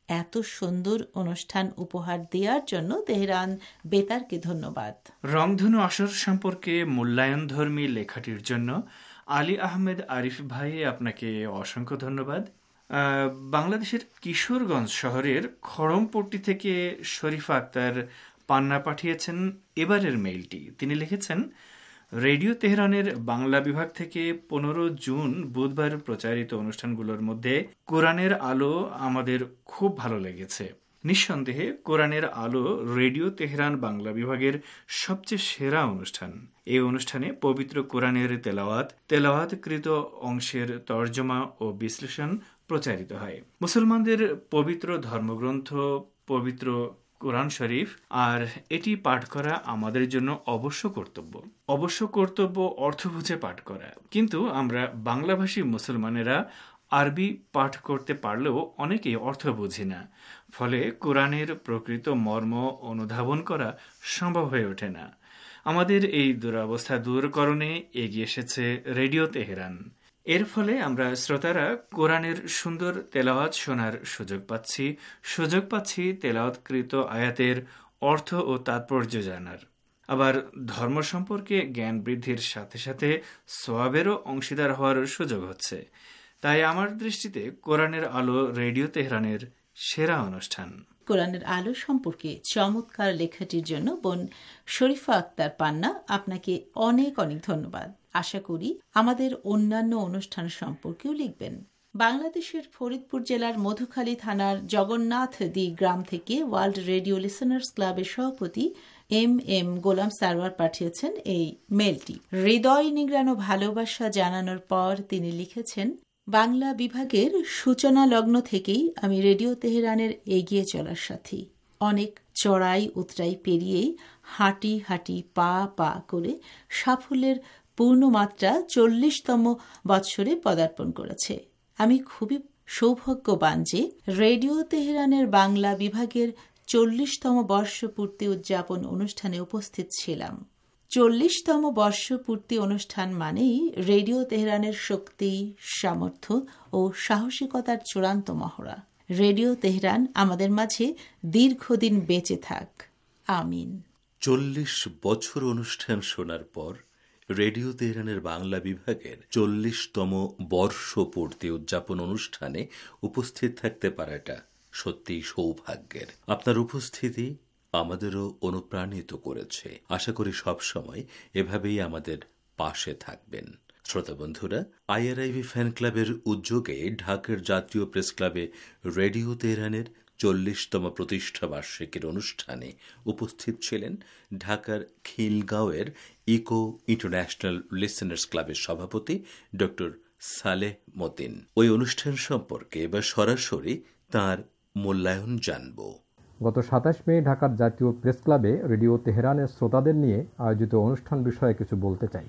এত সুন্দর অনুষ্ঠান উপহার দেওয়ার জন্য তেহরান বেতারকে ধন্যবাদ। রংধনু আসর সম্পর্কে মূল্যায়নধর্মী লেখাটির জন্য আলী আহমেদ আরিফ ভাই আপনাকে অসংখ্য ধন্যবাদ। বাংলাদেশের কিশোরগঞ্জ শহরের খড়মপট্টি থেকে শরীফা আক্তার পান্না পাঠিয়েছেন এবারের মেইলটি। তিনি লিখেছেন, রেডিও তেহরানের বাংলা বিভাগ থেকে পনেরো জুন বুধবার প্রচারিত অনুষ্ঠানগুলোর মধ্যে কোরআনের আলো আমাদের খুব ভালো লেগেছে। নিঃসন্দেহে কোরআনের আলো রেডিও তেহরান বাংলা বিভাগের সবচেয়ে সেরা অনুষ্ঠান। এই অনুষ্ঠানে পবিত্র কোরআনের তেলাওয়াত, তেলাওয়াতকৃত অংশের তর্জমা ও বিশ্লেষণ প্রচারিত হয়। মুসলমানদের পবিত্র ধর্মগ্রন্থ পবিত্র কোরআন শরীফ, আর এটি পাঠ করা আমাদের জন্য অবশ্য কর্তব্য। অবশ্য কর্তব্য অর্থ বুঝে পাঠ করা, কিন্তু আমরা বাংলাভাষী মুসলমানেরা আরবি পাঠ করতে পারলেও অনেকেই অর্থ বুঝি না, ফলে কোরআনের প্রকৃত মর্ম অনুধাবন করা সম্ভব হয়ে ওঠে না। আমাদের এই দুরবস্থা দূরকরণে এগিয়ে এসেছে রেডিও তেহরান। এর ফলে আমরা শ্রোতারা কোরআনের সুন্দর তেলাওয়াত শোনার সুযোগ পাচ্ছি সুযোগ পাচ্ছি তেলাওয়াতকৃত আয়াতের অর্থ ও তাৎপর্য জানার। আবার ধর্ম সম্পর্কে জ্ঞান বৃদ্ধির সাথে সাথে সওয়াবেরও অংশীদার হওয়ার সুযোগ হচ্ছে। তাই আমার দৃষ্টিতে কোরআনের আলো রেডিও তেহরানের সেরা অনুষ্ঠান। কোরআনের আলো সম্পর্কে চমৎকার লেখাটির জন্য বোন শরীফা আক্তার পান্না আপনাকে অনেক অনেক ধন্যবাদ। আশা করি আমাদের অন্যান্য অনুষ্ঠান সম্পর্কেও লিখবেন। বাংলাদেশের ফরিদপুর জেলার মধুখালী থানার জগন্নাথ দি গ্রাম থেকে ওয়ার্ল্ড রেডিও লিসনার্স ক্লাবের সভাপতি এম এম গোলাম সারওয়ার পাঠিয়েছেন এই মেলটি। হৃদয় নিংড়ানো ভালোবাসা জানানোর পর তিনি লিখেছেন, বাংলা বিভাগের সূচনা লগ্ন থেকেই আমি রেডিও তেহরানের এগিয়ে চলার সাথী। অনেক চড়াই উতরাই পেরিয়েই হাঁটি হাঁটি পা পা করে সাফল্যের পূর্ণমাত্রা চল্লিশতম বৎসরে পদার্পণ করেছে। আমি খুবই সৌভাগ্যবান যে রেডিও তেহরানের বাংলা বিভাগের চল্লিশতম বর্ষপূর্তি উদযাপন অনুষ্ঠানে উপস্থিত ছিলাম। চল্লিশতম বর্ষপূর্তি অনুষ্ঠান মানেই রেডিও তেহরানের শক্তি, সামর্থ্য ও সাহসিকতার চূড়ান্ত মহড়া। রেডিও তেহরান আমাদের মাঝে দীর্ঘদিন বেঁচে থাক, আমিন। চল্লিশ বছর অনুষ্ঠান শোনার পর রেডিও তেহরানের বাংলা বিভাগের চল্লিশতম বর্ষপূর্তি উদযাপন অনুষ্ঠানে উপস্থিত থাকতে পারাটা সত্যিই সৌভাগ্যের। আপনার উপস্থিতি আমাদেরও অনুপ্রাণিত করেছে। আশা করি সবসময় এভাবেই আমাদের পাশে থাকবেন। শ্রোতা বন্ধুরা, আইআরআইভি ফ্যান ক্লাবের উদ্যোগে ঢাকার জাতীয় প্রেস ক্লাবে রেডিও তেহরানের চল্লিশতম প্রতিষ্ঠা বার্ষিকীর অনুষ্ঠানে উপস্থিত ছিলেন ঢাকার খিলগাঁওয়ের ইকো ইন্টারন্যাশনাল লিসনার্স ক্লাবের সভাপতি ডক্টর সালেহ মতিন। ওই অনুষ্ঠান সম্পর্কে এবার সরাসরি তার মূল্যায়ন জানব। গত সাতাশ মে ঢাকার জাতীয় প্রেস ক্লাবে রেডিও তেহরানের শ্রোতাদের নিয়ে আয়োজিত অনুষ্ঠান বিষয়ে কিছু বলতে চাই।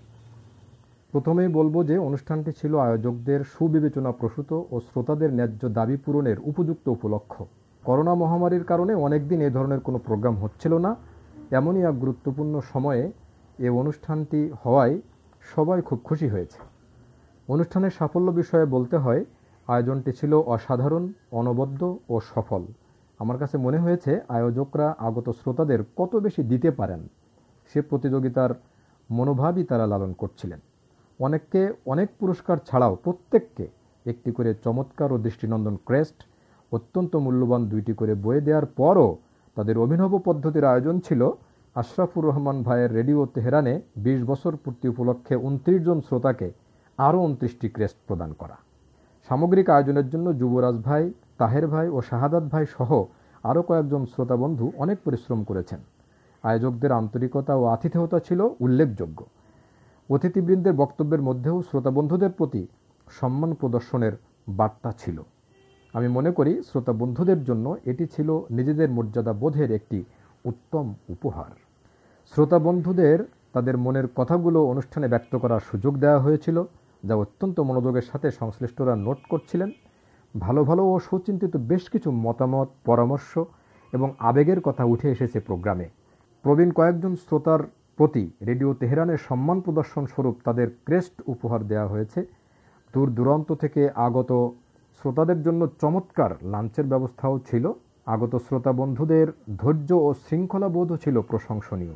প্রথমেই বলবো যে অনুষ্ঠানটি ছিল আয়োজকদের সুবিবেচনা প্রসূত ও শ্রোতাদের ন্যায্য দাবি পূরণের উপযুক্ত উপলক্ষ। করোনা মহামারীর কারণে অনেকদিন এ ধরনের কোনো প্রোগ্রাম হচ্ছিল না। এমনই এক গুরুত্বপূর্ণ সময়ে এ অনুষ্ঠানটি হওয়ায় সবাই খুব খুশি হয়েছে। অনুষ্ঠানের সাফল্য বিষয়ে বলতে হয়, আয়োজনটি ছিল অসাধারণ, অনবদ্য ও সফল। আমার কাছে মনে হয়েছে আয়োজকরা আগত শ্রোতাদের কত বেশি দিতে পারেন সে প্রতিযোগিতার মনোভাবই তারা লালন করছিলেন। অনেককে অনেক পুরস্কার ছাড়াও প্রত্যেককে একটি করে চমৎকার ও দৃষ্টিনন্দন ক্রেস্ট, অত্যন্ত মূল্যবান দুইটি করে বয়ে দেওয়ার পরও তাদের অভিনব পদ্ধতির আয়োজন ছিল আশরাফুর রহমান ভাইয়ের রেডিও তেহরানে বিশ বছর পূর্তি উপলক্ষে উনত্রিশ জন শ্রোতাকে আরও উনত্রিশটি ক্রেস্ট প্রদান করা। সামগ্রিক আয়োজনের জন্য যুবরাজ ভাই, তাহের ভাই ও শাহাদাত ভাই সহ আরও কয়েকজন শ্রোতা বন্ধু অনেক পরিশ্রম করেছেন। আয়োজকদের আন্তরিকতা ও আতিথেয়তা ছিল উল্লেখযোগ্য। অতিথিবৃন্দের বক্তব্যের মধ্যেও শ্রোতা বন্ধুদের প্রতি সম্মান প্রদর্শনের বার্তা ছিল। আমি মনে করি শ্রোতা বন্ধুদের জন্য এটি ছিল নিজেদের মর্যাদা বোধের একটি উত্তম উপহার। শ্রোতা বন্ধুদের তাদের মনের কথাগুলো অনুষ্ঠানে ব্যক্ত করার সুযোগ দেওয়া হয়েছিল, যা অত্যন্ত মনোযোগের সাথে সংশ্লিষ্টরা নোট করছিলেন। ভালো ভালো ও সুচিন্তিত বেশ কিছু মতামত, পরামর্শ এবং আবেগের কথা উঠে এসেছে প্রোগ্রামে। প্রবীণ কয়েকজন শ্রোতার প্রতি রেডিও তেহরানের সম্মান প্রদর্শন স্বরূপ তাদের ক্রেস্ট উপহার দেওয়া হয়েছে। দূর দূরান্ত থেকে আগত শ্রোতাদের জন্য চমৎকার লাঞ্চের ব্যবস্থাও ছিল। আগত শ্রোতা বন্ধুদের ধৈর্য ও শৃঙ্খলাবোধও ছিল প্রশংসনীয়।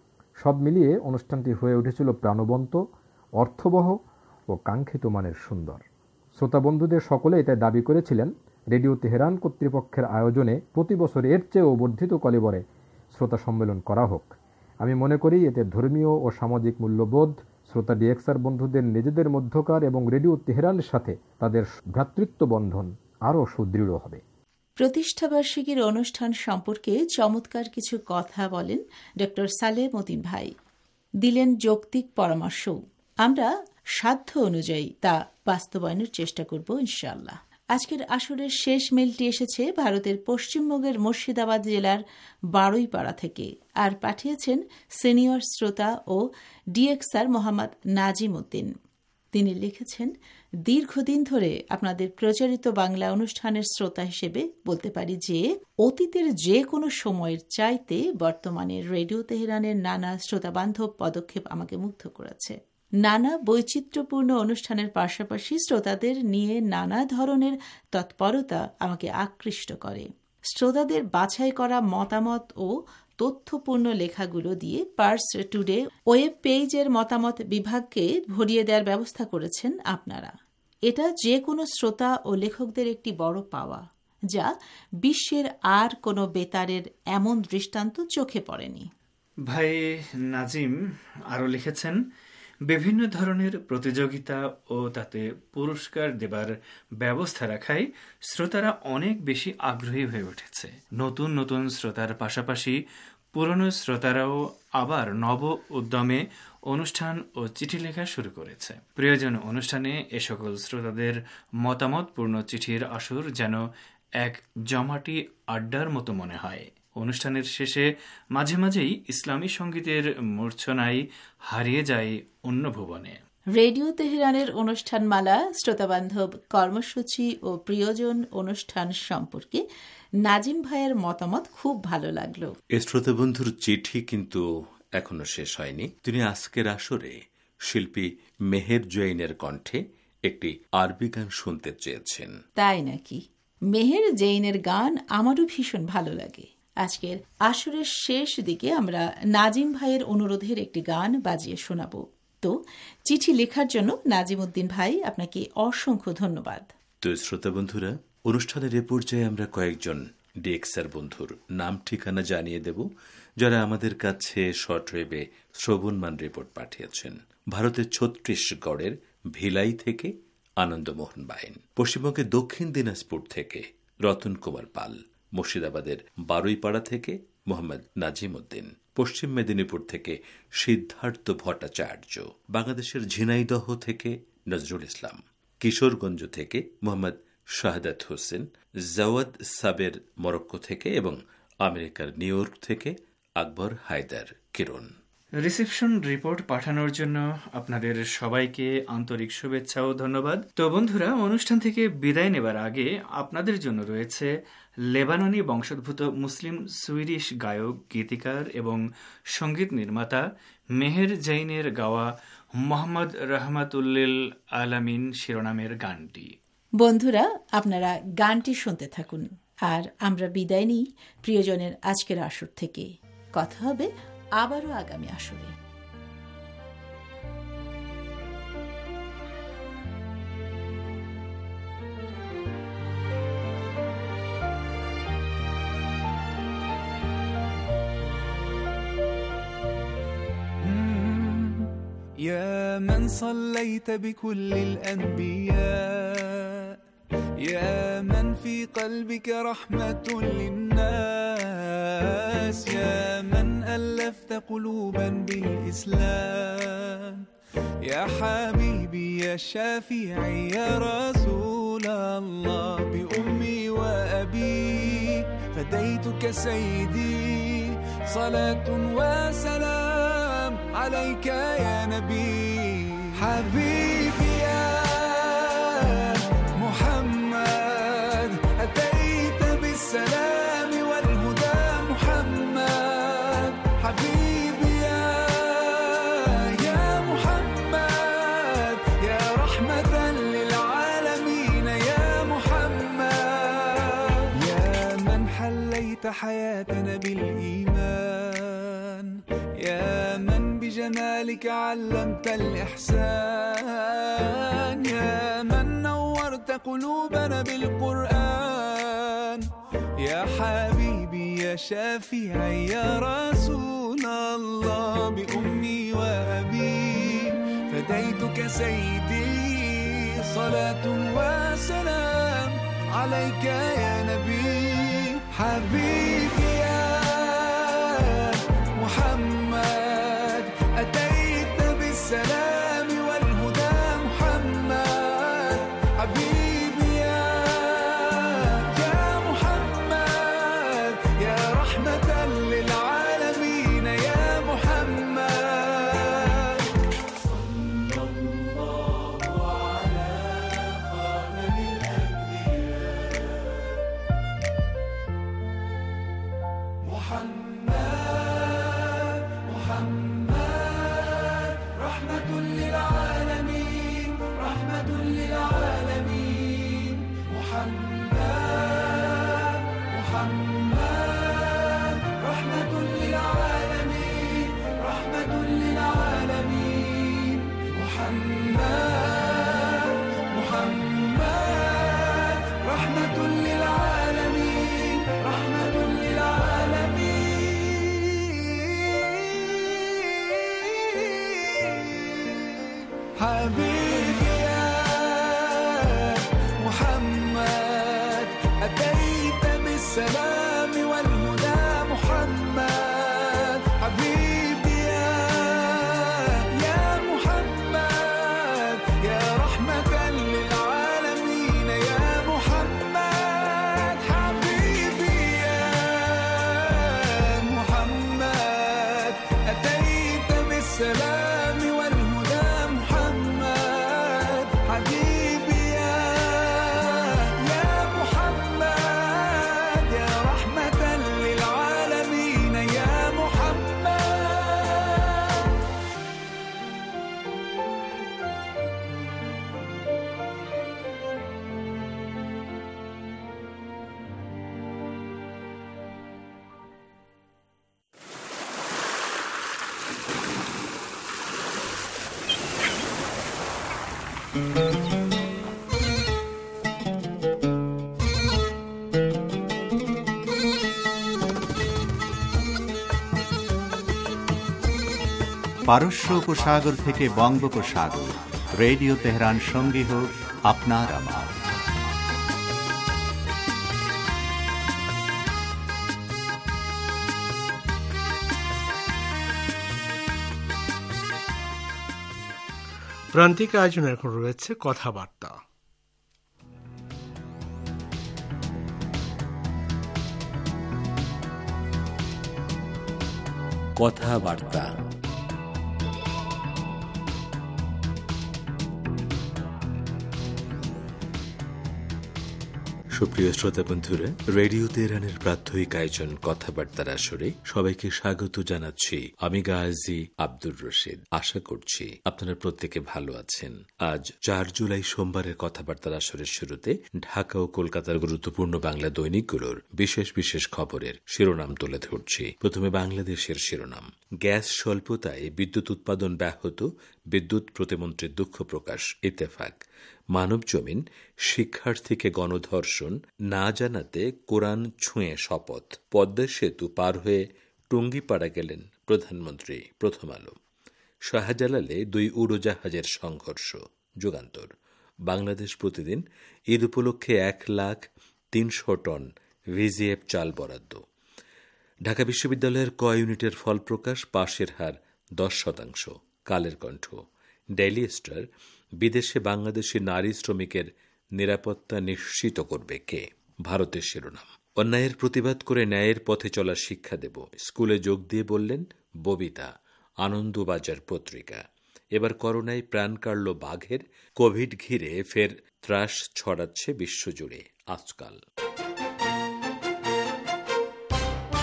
সব মিলিয়ে অনুষ্ঠানটি হয়ে উঠেছিল প্রাণবন্ত, অর্থবহ ও কাঙ্ক্ষিত মানের সুন্দর। শ্রোতা বন্ধুদের সকলেই তাই দাবি করেছিলেন রেডিও তেহরান কর্তৃপক্ষের আয়োজনে প্রতি বছর এর চেয়েও বর্ধিত কলেবরে শ্রোতা সম্মেলন করা হোক। আমি মনে করি এতে ধর্মীয় ও সামাজিক মূল্যবোধ, শ্রোতা ডিএক্সআর বন্ধুদের নিজেদের মধ্যকার এবং রেডিও তেহরানের সাথে তাদের ভ্রাতৃত্ব বন্ধন আরও সুদৃঢ় হবে। প্রতিষ্ঠাবার্ষিকীর অনুষ্ঠান সম্পর্কে চমৎকার কিছু কথা বলেন ডক্টর সালেহ মতিন ভাই। দিলেন যৌক্তিক পরামর্শ। আমরা সাধ্য অনুযায়ী তা বাস্তবায়নের চেষ্টা করব ইনশাআল্লাহ। আজকের আসরের শেষ মেলটি এসেছে ভারতের পশ্চিমবঙ্গের মুর্শিদাবাদ জেলার বারুইপাড়া থেকে, আর পাঠিয়েছেন সিনিয়র শ্রোতা ও ডিএক্সআর মোহাম্মদ নাজিম উদ্দিন। তিনি লিখেছেন, দীর্ঘদিন ধরে আপনাদের প্রচারিত বাংলা অনুষ্ঠানের শ্রোতা হিসেবে বলতে পারি যে অতীতের যে কোনো সময়ের চাইতে বর্তমানে রেডিও তেহরানের নানা শ্রোতাবান্ধব পদক্ষেপ আমাকে মুগ্ধ করেছে। নানা বৈচিত্র্যপূর্ণ অনুষ্ঠানের পাশাপাশি শ্রোতাদের নিয়ে নানা ধরনের তৎপরতা আমাকে আকৃষ্ট করে। শ্রোতাদের বাছাই করা মতামত ও তথ্যপূর্ণ লেখাগুলো দিয়ে পার্স টুডে ওয়েব পেজের মতামত বিভাগকে ভরিয়ে দেওয়ার ব্যবস্থা করেছেন আপনারা। এটা যে কোনো শ্রোতা ও লেখকদের একটি বড় পাওয়া, যা বিশ্বের আর কোনো বেতারের এমন দৃষ্টান্ত চোখে পড়েনি। ভাই নাজিম আরও লিখেছেন, বিভিন্ন ধরনের প্রতিযোগিতা ও তাতে পুরস্কার দেবার ব্যবস্থা রাখায় শ্রোতারা অনেক বেশি আগ্রহী হয়ে উঠেছে। নতুন নতুন শ্রোতার পাশাপাশি পুরনো শ্রোতারাও আবার নব উদ্যমে অনুষ্ঠান ও চিঠি লেখা শুরু করেছে। প্রিয়জন অনুষ্ঠানে এ সকল শ্রোতাদের মতামতপূর্ণ চিঠির আসর যেন এক জমাটি আড্ডার মতো মনে হয়। অনুষ্ঠানের শেষে মাঝে মাঝেই ইসলামী সঙ্গীতের মূর্ছনায় হারিয়ে যায় অন্য ভুবনে। রেডিও তেহরানের অনুষ্ঠানমালা, শ্রোতাবান্ধব কর্মসূচি ও প্রিয়জন অনুষ্ঠান সম্পর্কে নাজিম ভাইয়ের মতামত খুব ভালো লাগলো। এ শ্রোতা বন্ধুর চিঠি কিন্তু এখনো শেষ হয়নি। তিনি আজকের আসরে শিল্পী মেহের জৈনের কণ্ঠে একটি আরবি গান শুনতে চেয়েছেন। তাই নাকি? মেহের জৈনের গান আমারও ভীষণ ভালো লাগে। আজকের আসরের শেষ দিকে আমরা নাজিম ভাইয়ের অনুরোধের একটি গান বাজিয়ে শোনাব। তো চিঠি লেখার জন্য নাজিম উদ্দিন ভাই আপনাকে অসংখ্য ধন্যবাদ। তো শ্রোতা বন্ধুরা, অনুষ্ঠানের এ পর্যায়ে আমরা কয়েকজন ডিএক্সআর বন্ধুর নাম ঠিকানা জানিয়ে দেব, যারা আমাদের কাছে শর্ট ওয়েবে শ্রবণমান রিপোর্ট পাঠিয়েছেন। ভারতের ছত্রিশগড়ের ভিলাই থেকে আনন্দমোহন বাইন, পশ্চিমবঙ্গের দক্ষিণ দিনাজপুর থেকে রতন কুমার পাল, মুর্শিদাবাদের বারুইপাড়া থেকে মোহাম্মদ নাজিম উদ্দিন, পশ্চিম মেদিনীপুর থেকে সিদ্ধার্থ ভট্টাচার্য, বাংলাদেশের ঝিনাইদহ থেকে নজরুল ইসলাম, কিশোরগঞ্জ থেকে মোহাম্মদ শাহাদাত হোসেন, জাওয়াদ সাবের মরক্কো থেকে এবং আমেরিকার নিউ ইয়র্ক থেকে আকবর হায়দার কিরণ। রিসেপশন রিপোর্ট পাঠানোর জন্য আপনাদের সবাইকে আন্তরিক শুভেচ্ছা ও ধন্যবাদ। তো বন্ধুরা, অনুষ্ঠান থেকে বিদায় নেবার আগে আপনাদের জন্য রয়েছে লেবাননি বংশোদ্ভূত মুসলিম সুইডিশ গায়ক, গীতিকার এবং সঙ্গীত নির্মাতা মেহের জৈনের গাওয়া মোহাম্মদ রহমাতুল্লিল আলামিন শিরোনামের গানটি। বন্ধুরা, আপনারা গানটি শুনতে থাকুন, আর আমরা বিদায় নিই প্রিয়জনের আজকের আসর থেকে। কথা হবে আবারও আগামী আসরে। يا من صليت بكل الأنبياء، يا من في قلبك رحمة للناس، يا من ألفت قلوبا بالإسلام، يا حبيبي يا شافعي يا رسول الله، بأمي وأبي فديتك سيدي، صلاة وسلام عليك يا نبي. حبيبي يا محمد أتيت بالسلام والهدى، محمد حبيبي يا يا محمد، يا رحمة للعالمين يا محمد. نورت حياتنا بالإيمان، يا من بجمالك علمت الإحسان، يا من نورت قلوبنا بالقرآن، يا حبيبي يا شافعي يا رسول الله، بأمي وأبي فديتك سيدي، صلاة وسلام عليك يا نبي. حبيبي يا محمد أتيت بالسلام والهدى محمد، حبيبي يا يا محمد يا رحمة للعالمين يا محمد. صلى الله على خاتم الأنبياء محمد، محمد رحمة للعالمين، رحمة للعالمين محمد، محمد رحمة للعالمين، رحمة للعالمين محمد، محمد رحمة للعالمين، رحمة للعالمين. حبيبي يا محمد أتيت بالسلام والهدى محمد، حبيبي يا يا محمد يا رحمة للعالمين يا محمد، حبيبي يا محمد أتيت بالسلام والهدى محمد، حبيبي يا يا محمد يا رحمة للعالمين يا محمد. পারস্য উপসাগর থেকে বঙ্গোপসাগর, রেডিও তেহরান সঙ্গী হোক আপনার আমার। প্রান্তিক আয়োজন এখন রয়েছে কথাবার্তা। কথাবার্তা সুপ্রিয় শ্রোতা বন্ধুরা, রেডিও তেহরানের প্রাত্যহিক আয়োজন কথাবার্তার আসরে সবাইকে স্বাগত জানাচ্ছি। আমি গাজী আব্দুর রশিদ। আশা করছি আপনারা প্রত্যেকে ভালো আছেন। আজ চার জুলাই সোমবারের কথাবার্তার আসরের শুরুতে ঢাকা ও কলকাতার গুরুত্বপূর্ণ বাংলা দৈনিকগুলোর বিশেষ বিশেষ খবরের শিরোনাম তুলে ধরছি। প্রথমে বাংলাদেশের শিরোনাম। গ্যাস স্বল্পতায় বিদ্যুৎ উৎপাদন ব্যাহত, বিদ্যুৎ প্রতিমন্ত্রীর দুঃখ প্রকাশ। ইত্তেফাক। মানব জমিন, শিক্ষার্থীকে গণধর্ষণ না জানাতে কোরআন ছুঁয়ে শপথ। পদ্মা সেতু পার হয়ে টুঙ্গিপাড়া গেলেন প্রধানমন্ত্রী। প্রথম আলো। শাহজালালে দুই উড়োজাহাজের সংঘর্ষ। যুগান্তর। বাংলাদেশ প্রতিদিন। ঈদ উপলক্ষে এক লাখ তিনশো টন ভিজিএফ চাল বরাদ্দ। ঢাকা বিশ্ববিদ্যালয়ের ক ইউনিটের ফল প্রকাশ, পাশের হার দশ শতাংশ। কালের কণ্ঠ। Daily Star. বিদেশে বাংলাদেশি নারী শ্রমিকের নিরাপত্তা নিশ্চিত করবে কে? ভারতের শিরোনাম। অন্যায়ের প্রতিবাদ করে ন্যায়ের পথে চলার শিক্ষা দেব, স্কুলে যোগ দিয়ে বললেন ববিতা। আনন্দবাজার পত্রিকা। এবার করোনায় প্রাণ কাড়ল বাঘের, কোভিড ঘিরে ফের ত্রাস ছড়াচ্ছে বিশ্বজুড়ে আজকাল।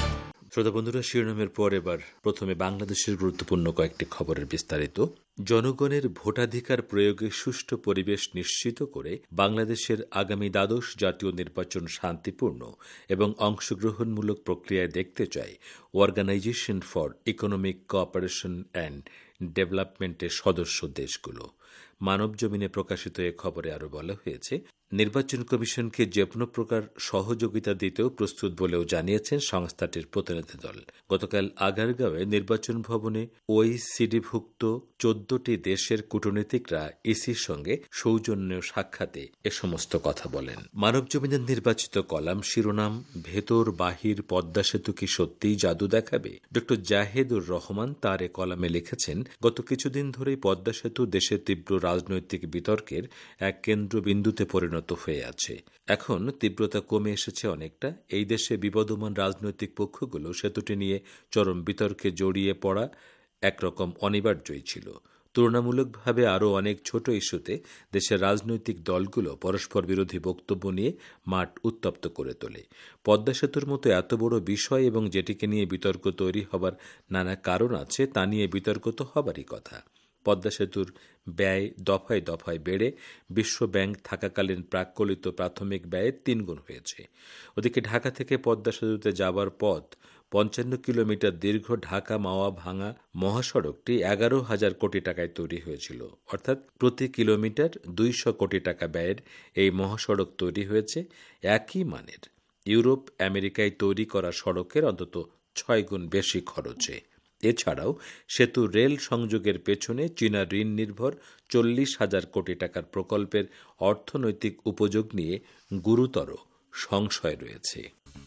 শ্রোতা বন্ধুরা, শিরোনামের পর এবার প্রথমে বাংলাদেশের গুরুত্বপূর্ণ কয়েকটি খবরের বিস্তারিত। জনগণের ভোটাধিকার প্রয়োগে সুষ্ঠু পরিবেশ নিশ্চিত করে বাংলাদেশের আগামী দ্বাদশ জাতীয় নির্বাচন শান্তিপূর্ণ এবং অংশগ্রহণমূলক প্রক্রিয়ায় দেখতে চায় Organisation for Economic Cooperation and ডেভেলপমেন্টের সদস্য দেশগুলো। মানব জমিনে প্রকাশিত এ খবরে আরও বলা হয়েছে, নির্বাচন কমিশনকে যে কোনো প্রকার সহযোগিতা দিতেও প্রস্তুত বলেও জানিয়েছেন সংস্থাটির প্রতিনিধি দল। গতকাল আগারগাঁওয়ে নির্বাচন ভবনে ওইসিডিভুক্ত চোদ্দটি দেশের কূটনীতিকরা ইসির সঙ্গে সৌজন্য সাক্ষাতে এ সমস্ত কথা বলেন। মানব জমিনের নির্বাচিত কলাম শিরোনাম, ভেতর বাহির পদ্মা সেতু কি সত্যিই জাদু দেখাবে? ডক্টর জাহেদুর রহমান তার এ কলামে লিখেছেন, গত কিছুদিন ধরেই পদ্মা সেতু দেশের তীব্র রাজনৈতিক বিতর্কের এক কেন্দ্রবিন্দুতে পরিণত হয়ে আছে। এখন তীব্রতা কমে এসেছে অনেকটা। এই দেশে বিবদমান রাজনৈতিক পক্ষগুলো সেতুটি নিয়ে চরম বিতর্কে জড়িয়ে পড়া একরকম অনিবার্যই ছিল। তুলনামূলকভাবে আরও অনেক ছোট ইস্যুতে দেশের রাজনৈতিক দলগুলো পরস্পর বিরোধী বক্তব্য নিয়ে মাঠ উত্তপ্ত করে তোলে। পদ্মা সেতুর মতো এত বড় বিষয় এবং যেটিকে নিয়ে বিতর্ক তৈরি হবার নানা কারণ আছে, তা নিয়ে বিতর্ক তো হবারই কথা। পদ্মা সেতুর ব্যয় দফায় দফায় বেড়ে বিশ্ব ব্যাংক থাকাকালীন প্রাক্কলিত প্রাথমিক ব্যয়ের তিনগুণ হয়েছে। ওদিকে ঢাকা থেকে পদ্মা সেতুতে যাবার পথ পঞ্চান্ন কিলোমিটার দীর্ঘ ঢাকা মাওয়া ভাঙা মহাসড়কটি এগারো হাজার কোটি টাকায় তৈরি হয়েছিল। অর্থাৎ প্রতি কিলোমিটার দুইশো কোটি টাকা ব্যয়ের এই মহাসড়ক তৈরি হয়েছে একই মানের ইউরোপ আমেরিকায় তৈরি করা সড়কের অন্তত ছয় গুণ বেশি খরচে। এছাড়াও সেতু রেল সংযোগের পেছনে চীনা ঋণ নির্ভর চল্লিশ হাজার কোটি টাকার প্রকল্পের অর্থনৈতিক উপযোগ নিয়ে গুরুতর সংশয় রয়েছে।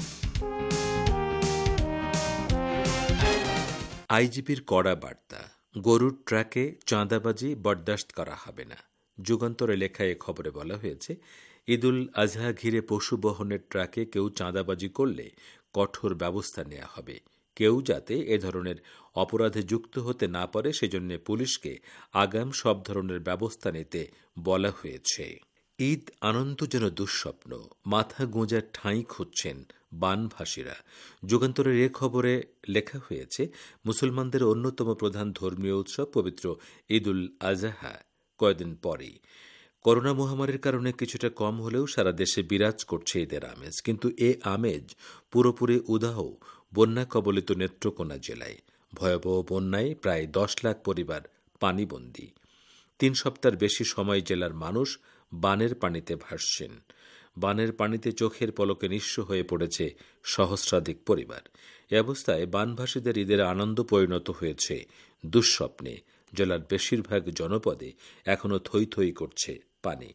আইজিপির কড়া বার্তা, গরুর ট্রাকে চাঁদাবাজি বরদাস্ত করা হবে না। যুগান্তরে লেখা এ খবরে বলা হয়েছে, ঈদুল আজহা ঘিরে পশু বহনের ট্রাকে কেউ চাঁদাবাজি করলে কঠোর ব্যবস্থা নেওয়া হবে। কেউ যাতে এ ধরনের অপরাধে যুক্ত হতে না পারে সেজন্য পুলিশকে আগাম সব ধরনের ব্যবস্থা নিতে বলা হয়েছে। ঈদ আনন্দ যেন দুঃস্বপ্ন, মাথা গোঁজার ঠাঁই খুঁজছেন বানভাসীরা। যুগান্তরের এ খবরে লেখা হয়েছে, মুসলমানদের অন্যতম প্রধান ধর্মীয় উৎসব পবিত্র ঈদুল আজহা কয়েকদিন পরেই। করোনা মহামারীর কারণে কিছুটা কম হলেও সারা দেশে বিরাজ করছে ঈদের আমেজ, কিন্তু এ আমেজ পুরোপুরি উদাহ বন্যা কবলিত নেত্রকোনা জেলায়। ভয়াবহ বন্যায় প্রায় দশ লাখ পরিবার পানিবন্দী। তিন সপ্তাহের বেশি সময় জেলার মানুষ বানের পানিতে ভাসছেন। বানের পানিতে চোখের পলকে নিঃস্ব হয়ে পড়েছে সহস্রাধিক পরিবার। এ অবস্থায় বানভাসীদের ঈদের আনন্দ পরিণত হয়েছে দুঃস্বপ্নে। জেলার বেশিরভাগ জনপদে এখনো থই থই করছে পানি।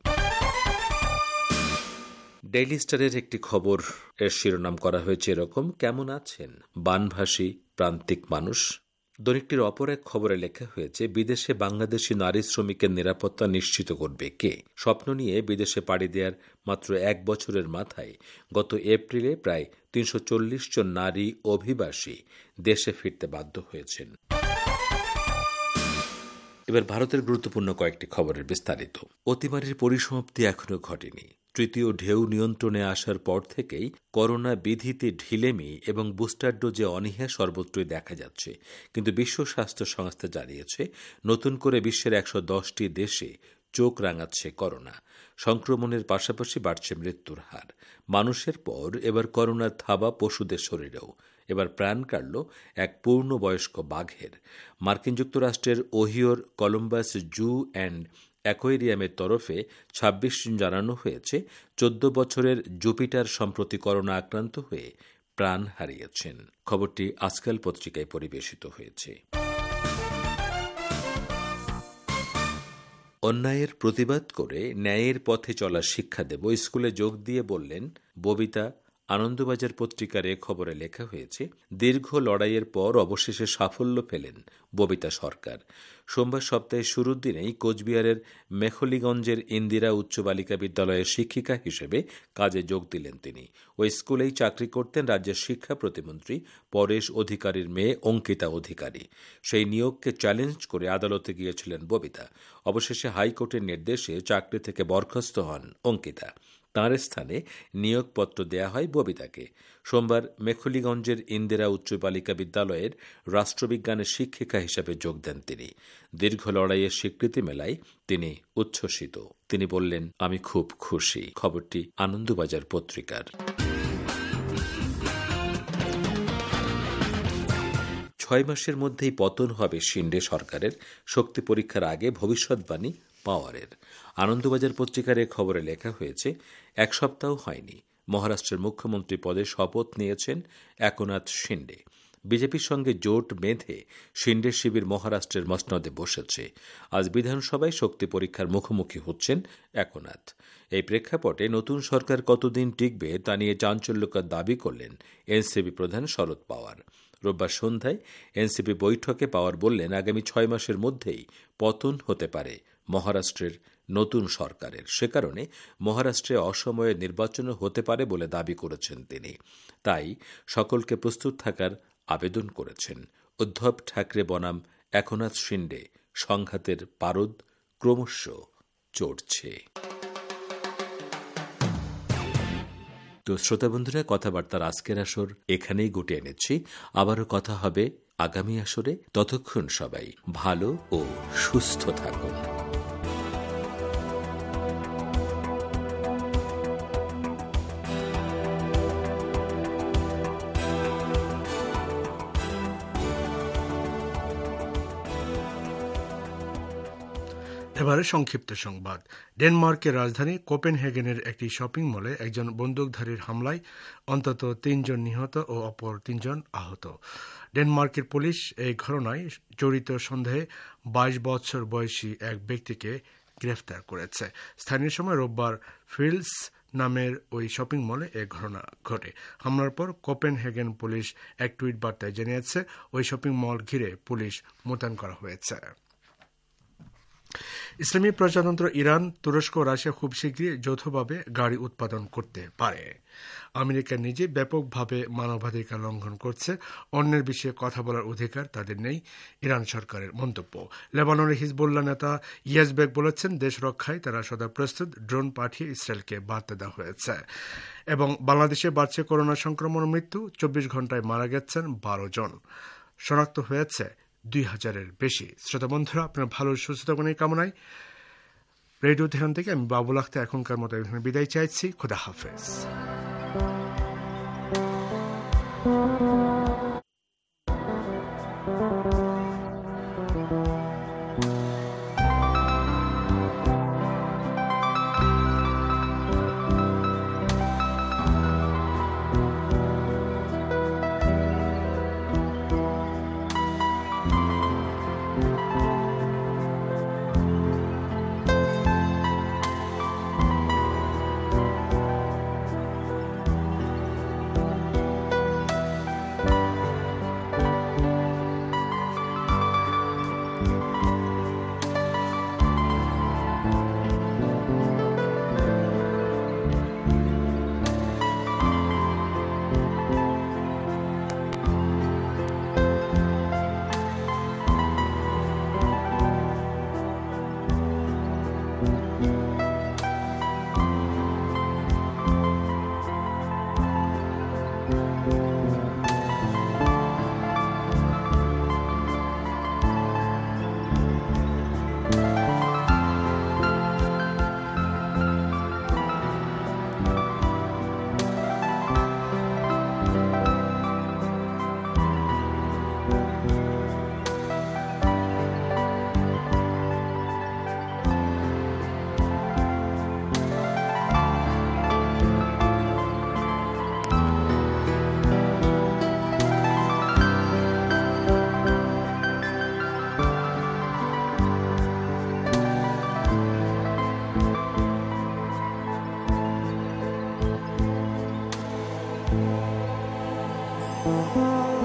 ডেইলি স্টারের একটি খবর এর শিরোনাম করা হয়েছে এরকম, কেমন আছেন বানভাসী প্রান্তিক মানুষ? দৈনিকটির অপর এক খবরে লেখা হয়েছে, বিদেশে বাংলাদেশি নারী শ্রমিকের নিরাপত্তা নিশ্চিত করবে কে? স্বপ্ন নিয়ে বিদেশে পাড়ি দেওয়ার মাত্র এক বছরের মাথায় গত এপ্রিলে প্রায় তিনশো চল্লিশ জন নারী অভিবাসী দেশে ফিরতে বাধ্য হয়েছেন। এবার ভারতের গুরুত্বপূর্ণ কয়েকটি খবরের বিস্তারিত। অতিমারির পরিসমাপ্তি এখনো ঘটেনি। তৃতীয় ঢেউ নিয়ন্ত্রণে আসার পর থেকেই করোনা বিধিতে ঢিলেমি এবং বুস্টার ডোজে অনীহা সর্বত্রই দেখা যাচ্ছে। কিন্তু বিশ্ব স্বাস্থ্য সংস্থা জানিয়েছে, নতুন করে বিশ্বের একশো দশটি দেশে চোখ রাঙাচ্ছে করোনা। সংক্রমণের পাশাপাশি বাড়ছে মৃত্যুর হার। মানুষের পর এবার করোনার থাবা পশুদের শরীরেও। এবার প্রাণ কাটল এক পূর্ণবয়স্ক বাঘের। মার্কিন যুক্তরাষ্ট্রের ওহিওর কলম্বাস জু অ্যান্ড অ্যাকোয়ারিয়ামের তরফে ছাব্বিশ জন জানানো হয়েছে, চোদ্দ বছরের জুপিটার সম্প্রতি করোনা আক্রান্ত হয়ে প্রাণ হারিয়েছেন। খবরটি আজকাল পত্রিকায় পরিবেশিত হয়েছে। অন্যায়ের প্রতিবাদ করে ন্যায়ের পথে চলার শিক্ষা দেব, স্কুলে যোগ দিয়ে বললেন ববিতা। আনন্দবাজার পত্রিকার এ খবরে লেখা হয়েছে, দীর্ঘ লড়াইয়ের পর অবশেষে সাফল্য পেলেন ববিতা সরকার। সোমবার সপ্তাহের শুরুর দিনেই কোচবিহারের মেখলিগঞ্জের ইন্দিরা উচ্চ বালিকা বিদ্যালয়ের শিক্ষিকা হিসেবে কাজে যোগ দিলেন তিনি। ওই স্কুলেই চাকরি করতেন রাজ্যের শিক্ষা প্রতিমন্ত্রী পরেশ অধিকারীর মেয়ে অঙ্কিতা অধিকারী। সেই নিয়োগকে চ্যালেঞ্জ করে আদালতে গিয়েছিলেন ববিতা। অবশেষে হাইকোর্টের নির্দেশে চাকরি থেকে বরখাস্ত হন অঙ্কিতা। তাঁর স্থানে নিয়োগপত্র দেয়া হয় ববিতাকে। সোমবার মেখলিগঞ্জের ইন্দিরা উচ্চ বালিকা বিদ্যালয়ের রাষ্ট্রবিজ্ঞানের শিক্ষিকা হিসেবে যোগ দেন তিনি। দীর্ঘ লড়াইয়ের স্বীকৃতি মেলায় তিনি উচ্ছ্বসিত। তিনি বললেন, আমি খুব খুশি। খবরটি আনন্দবাজার পত্রিকার। ছয় মাসের মধ্যেই পতন হবে শিন্ডে সরকারের, শক্তি পরীক্ষার আগে ভবিষ্যৎবাণী পাওয়ারের। আনন্দবাজার পত্রিকার এ খবরে লেখা হয়েছে, এক সপ্তাহ হয়নি মহারাষ্ট্রের মুখ্যমন্ত্রী পদে শপথ নিয়েছেন একনাথ শিন্ডে। বিজেপির সঙ্গে জোট বেঁধে শিন্ডে শিবির মহারাষ্ট্রের মসনদে বসেছে। আজ বিধানসভায় শক্তি পরীক্ষার মুখোমুখি হচ্ছেন একনাথ। এই প্রেক্ষাপটে নতুন সরকার কতদিন টিকবে তা নিয়ে চাঞ্চল্যকর দাবি করলেন এনসিপি প্রধান শরদ পাওয়ার। রোববার সন্ধ্যায় এনসিপি বৈঠকে পাওয়ার বললেন, আগামী ছয় মাসের মধ্যেই পতন হতে পারে মহারাষ্ট্রের নতুন সরকারের। সে কারণে মহারাষ্ট্রে অসময়ে নির্বাচনও হতে পারে বলে দাবি করেছেন তিনি। তাই সকলকে প্রস্তুত থাকার আবেদন করেছেন। উদ্ধব ঠাকরে বনাম একনাথ শিন্ডে সংঘাতের পারদ ক্রমশ চড়ছে। তো শ্রোতা বন্ধুরা, কথাবার্তার আজকের আসর এখানেই গুটিয়ে এনেছি। আবারও কথা হবে আগামী আসরে। ততক্ষণ সবাই ভালো ও সুস্থ থাকুন। এবারে সংক্ষিপ্ত সংবাদ। ডেনমার্কের রাজধানী কোপেনহেগেনের একটি শপিং মলে একজন বন্দুকধারীর হামলায় অন্তত তিনজন নিহত ও অপর তিনজন আহত। ডেনমার্কের পুলিশ এই ঘটনায় জড়িত সন্দেহে বাইশ বছর বয়সী এক ব্যক্তিকে গ্রেফতার করেছে। স্থানীয় সময় রোববার ফিল্ডস নামের ওই শপিং মলে এ ঘটনা ঘটে। হামলার পর কোপেনহেগেন পুলিশ এক টুইট বার্তায় জানিয়েছে, ওই শপিং মল ঘিরে পুলিশ মোতায়েন করা হয়েছে। ইসলামী প্রজাতন্ত্র ইরান, তুরস্ক ও রাশিয়া খুব শীঘ্রই যৌথভাবে গাড়ি উৎপাদন করতে পারে। আমেরিকা নিজে ব্যাপকভাবে মানবাধিকার লঙ্ঘন করছে, অন্যের বিষয়ে কথা বলার অধিকার তাদের নেই, ইরান সরকারের মন্তব্য। লেবাননের হিজবুল্লাহ নেতা ইয়াজবেক বলেছেন, দেশ রক্ষায় তারা সদা প্রস্তুত, ড্রোন পাঠিয়ে ইসরায়েলকে বার্তা দেওয়া হয়েছে। এবং বাংলাদেশে বাড়ছে করোনা সংক্রমণ, মৃত্যু চব্বিশ ঘন্টায় মারা গেছেন বারো জন, শনাক্ত হয়েছে দুই হাজারের বেশি। শ্রোতা বন্ধুরা, আপনার ভালো সুস্থতা কামনায় রেডিও তেহরান থেকে আমি বাবুল আখতার এখনকার মতো এখানে বিদায় চাইছি। খোদা হাফেজ। Thank you.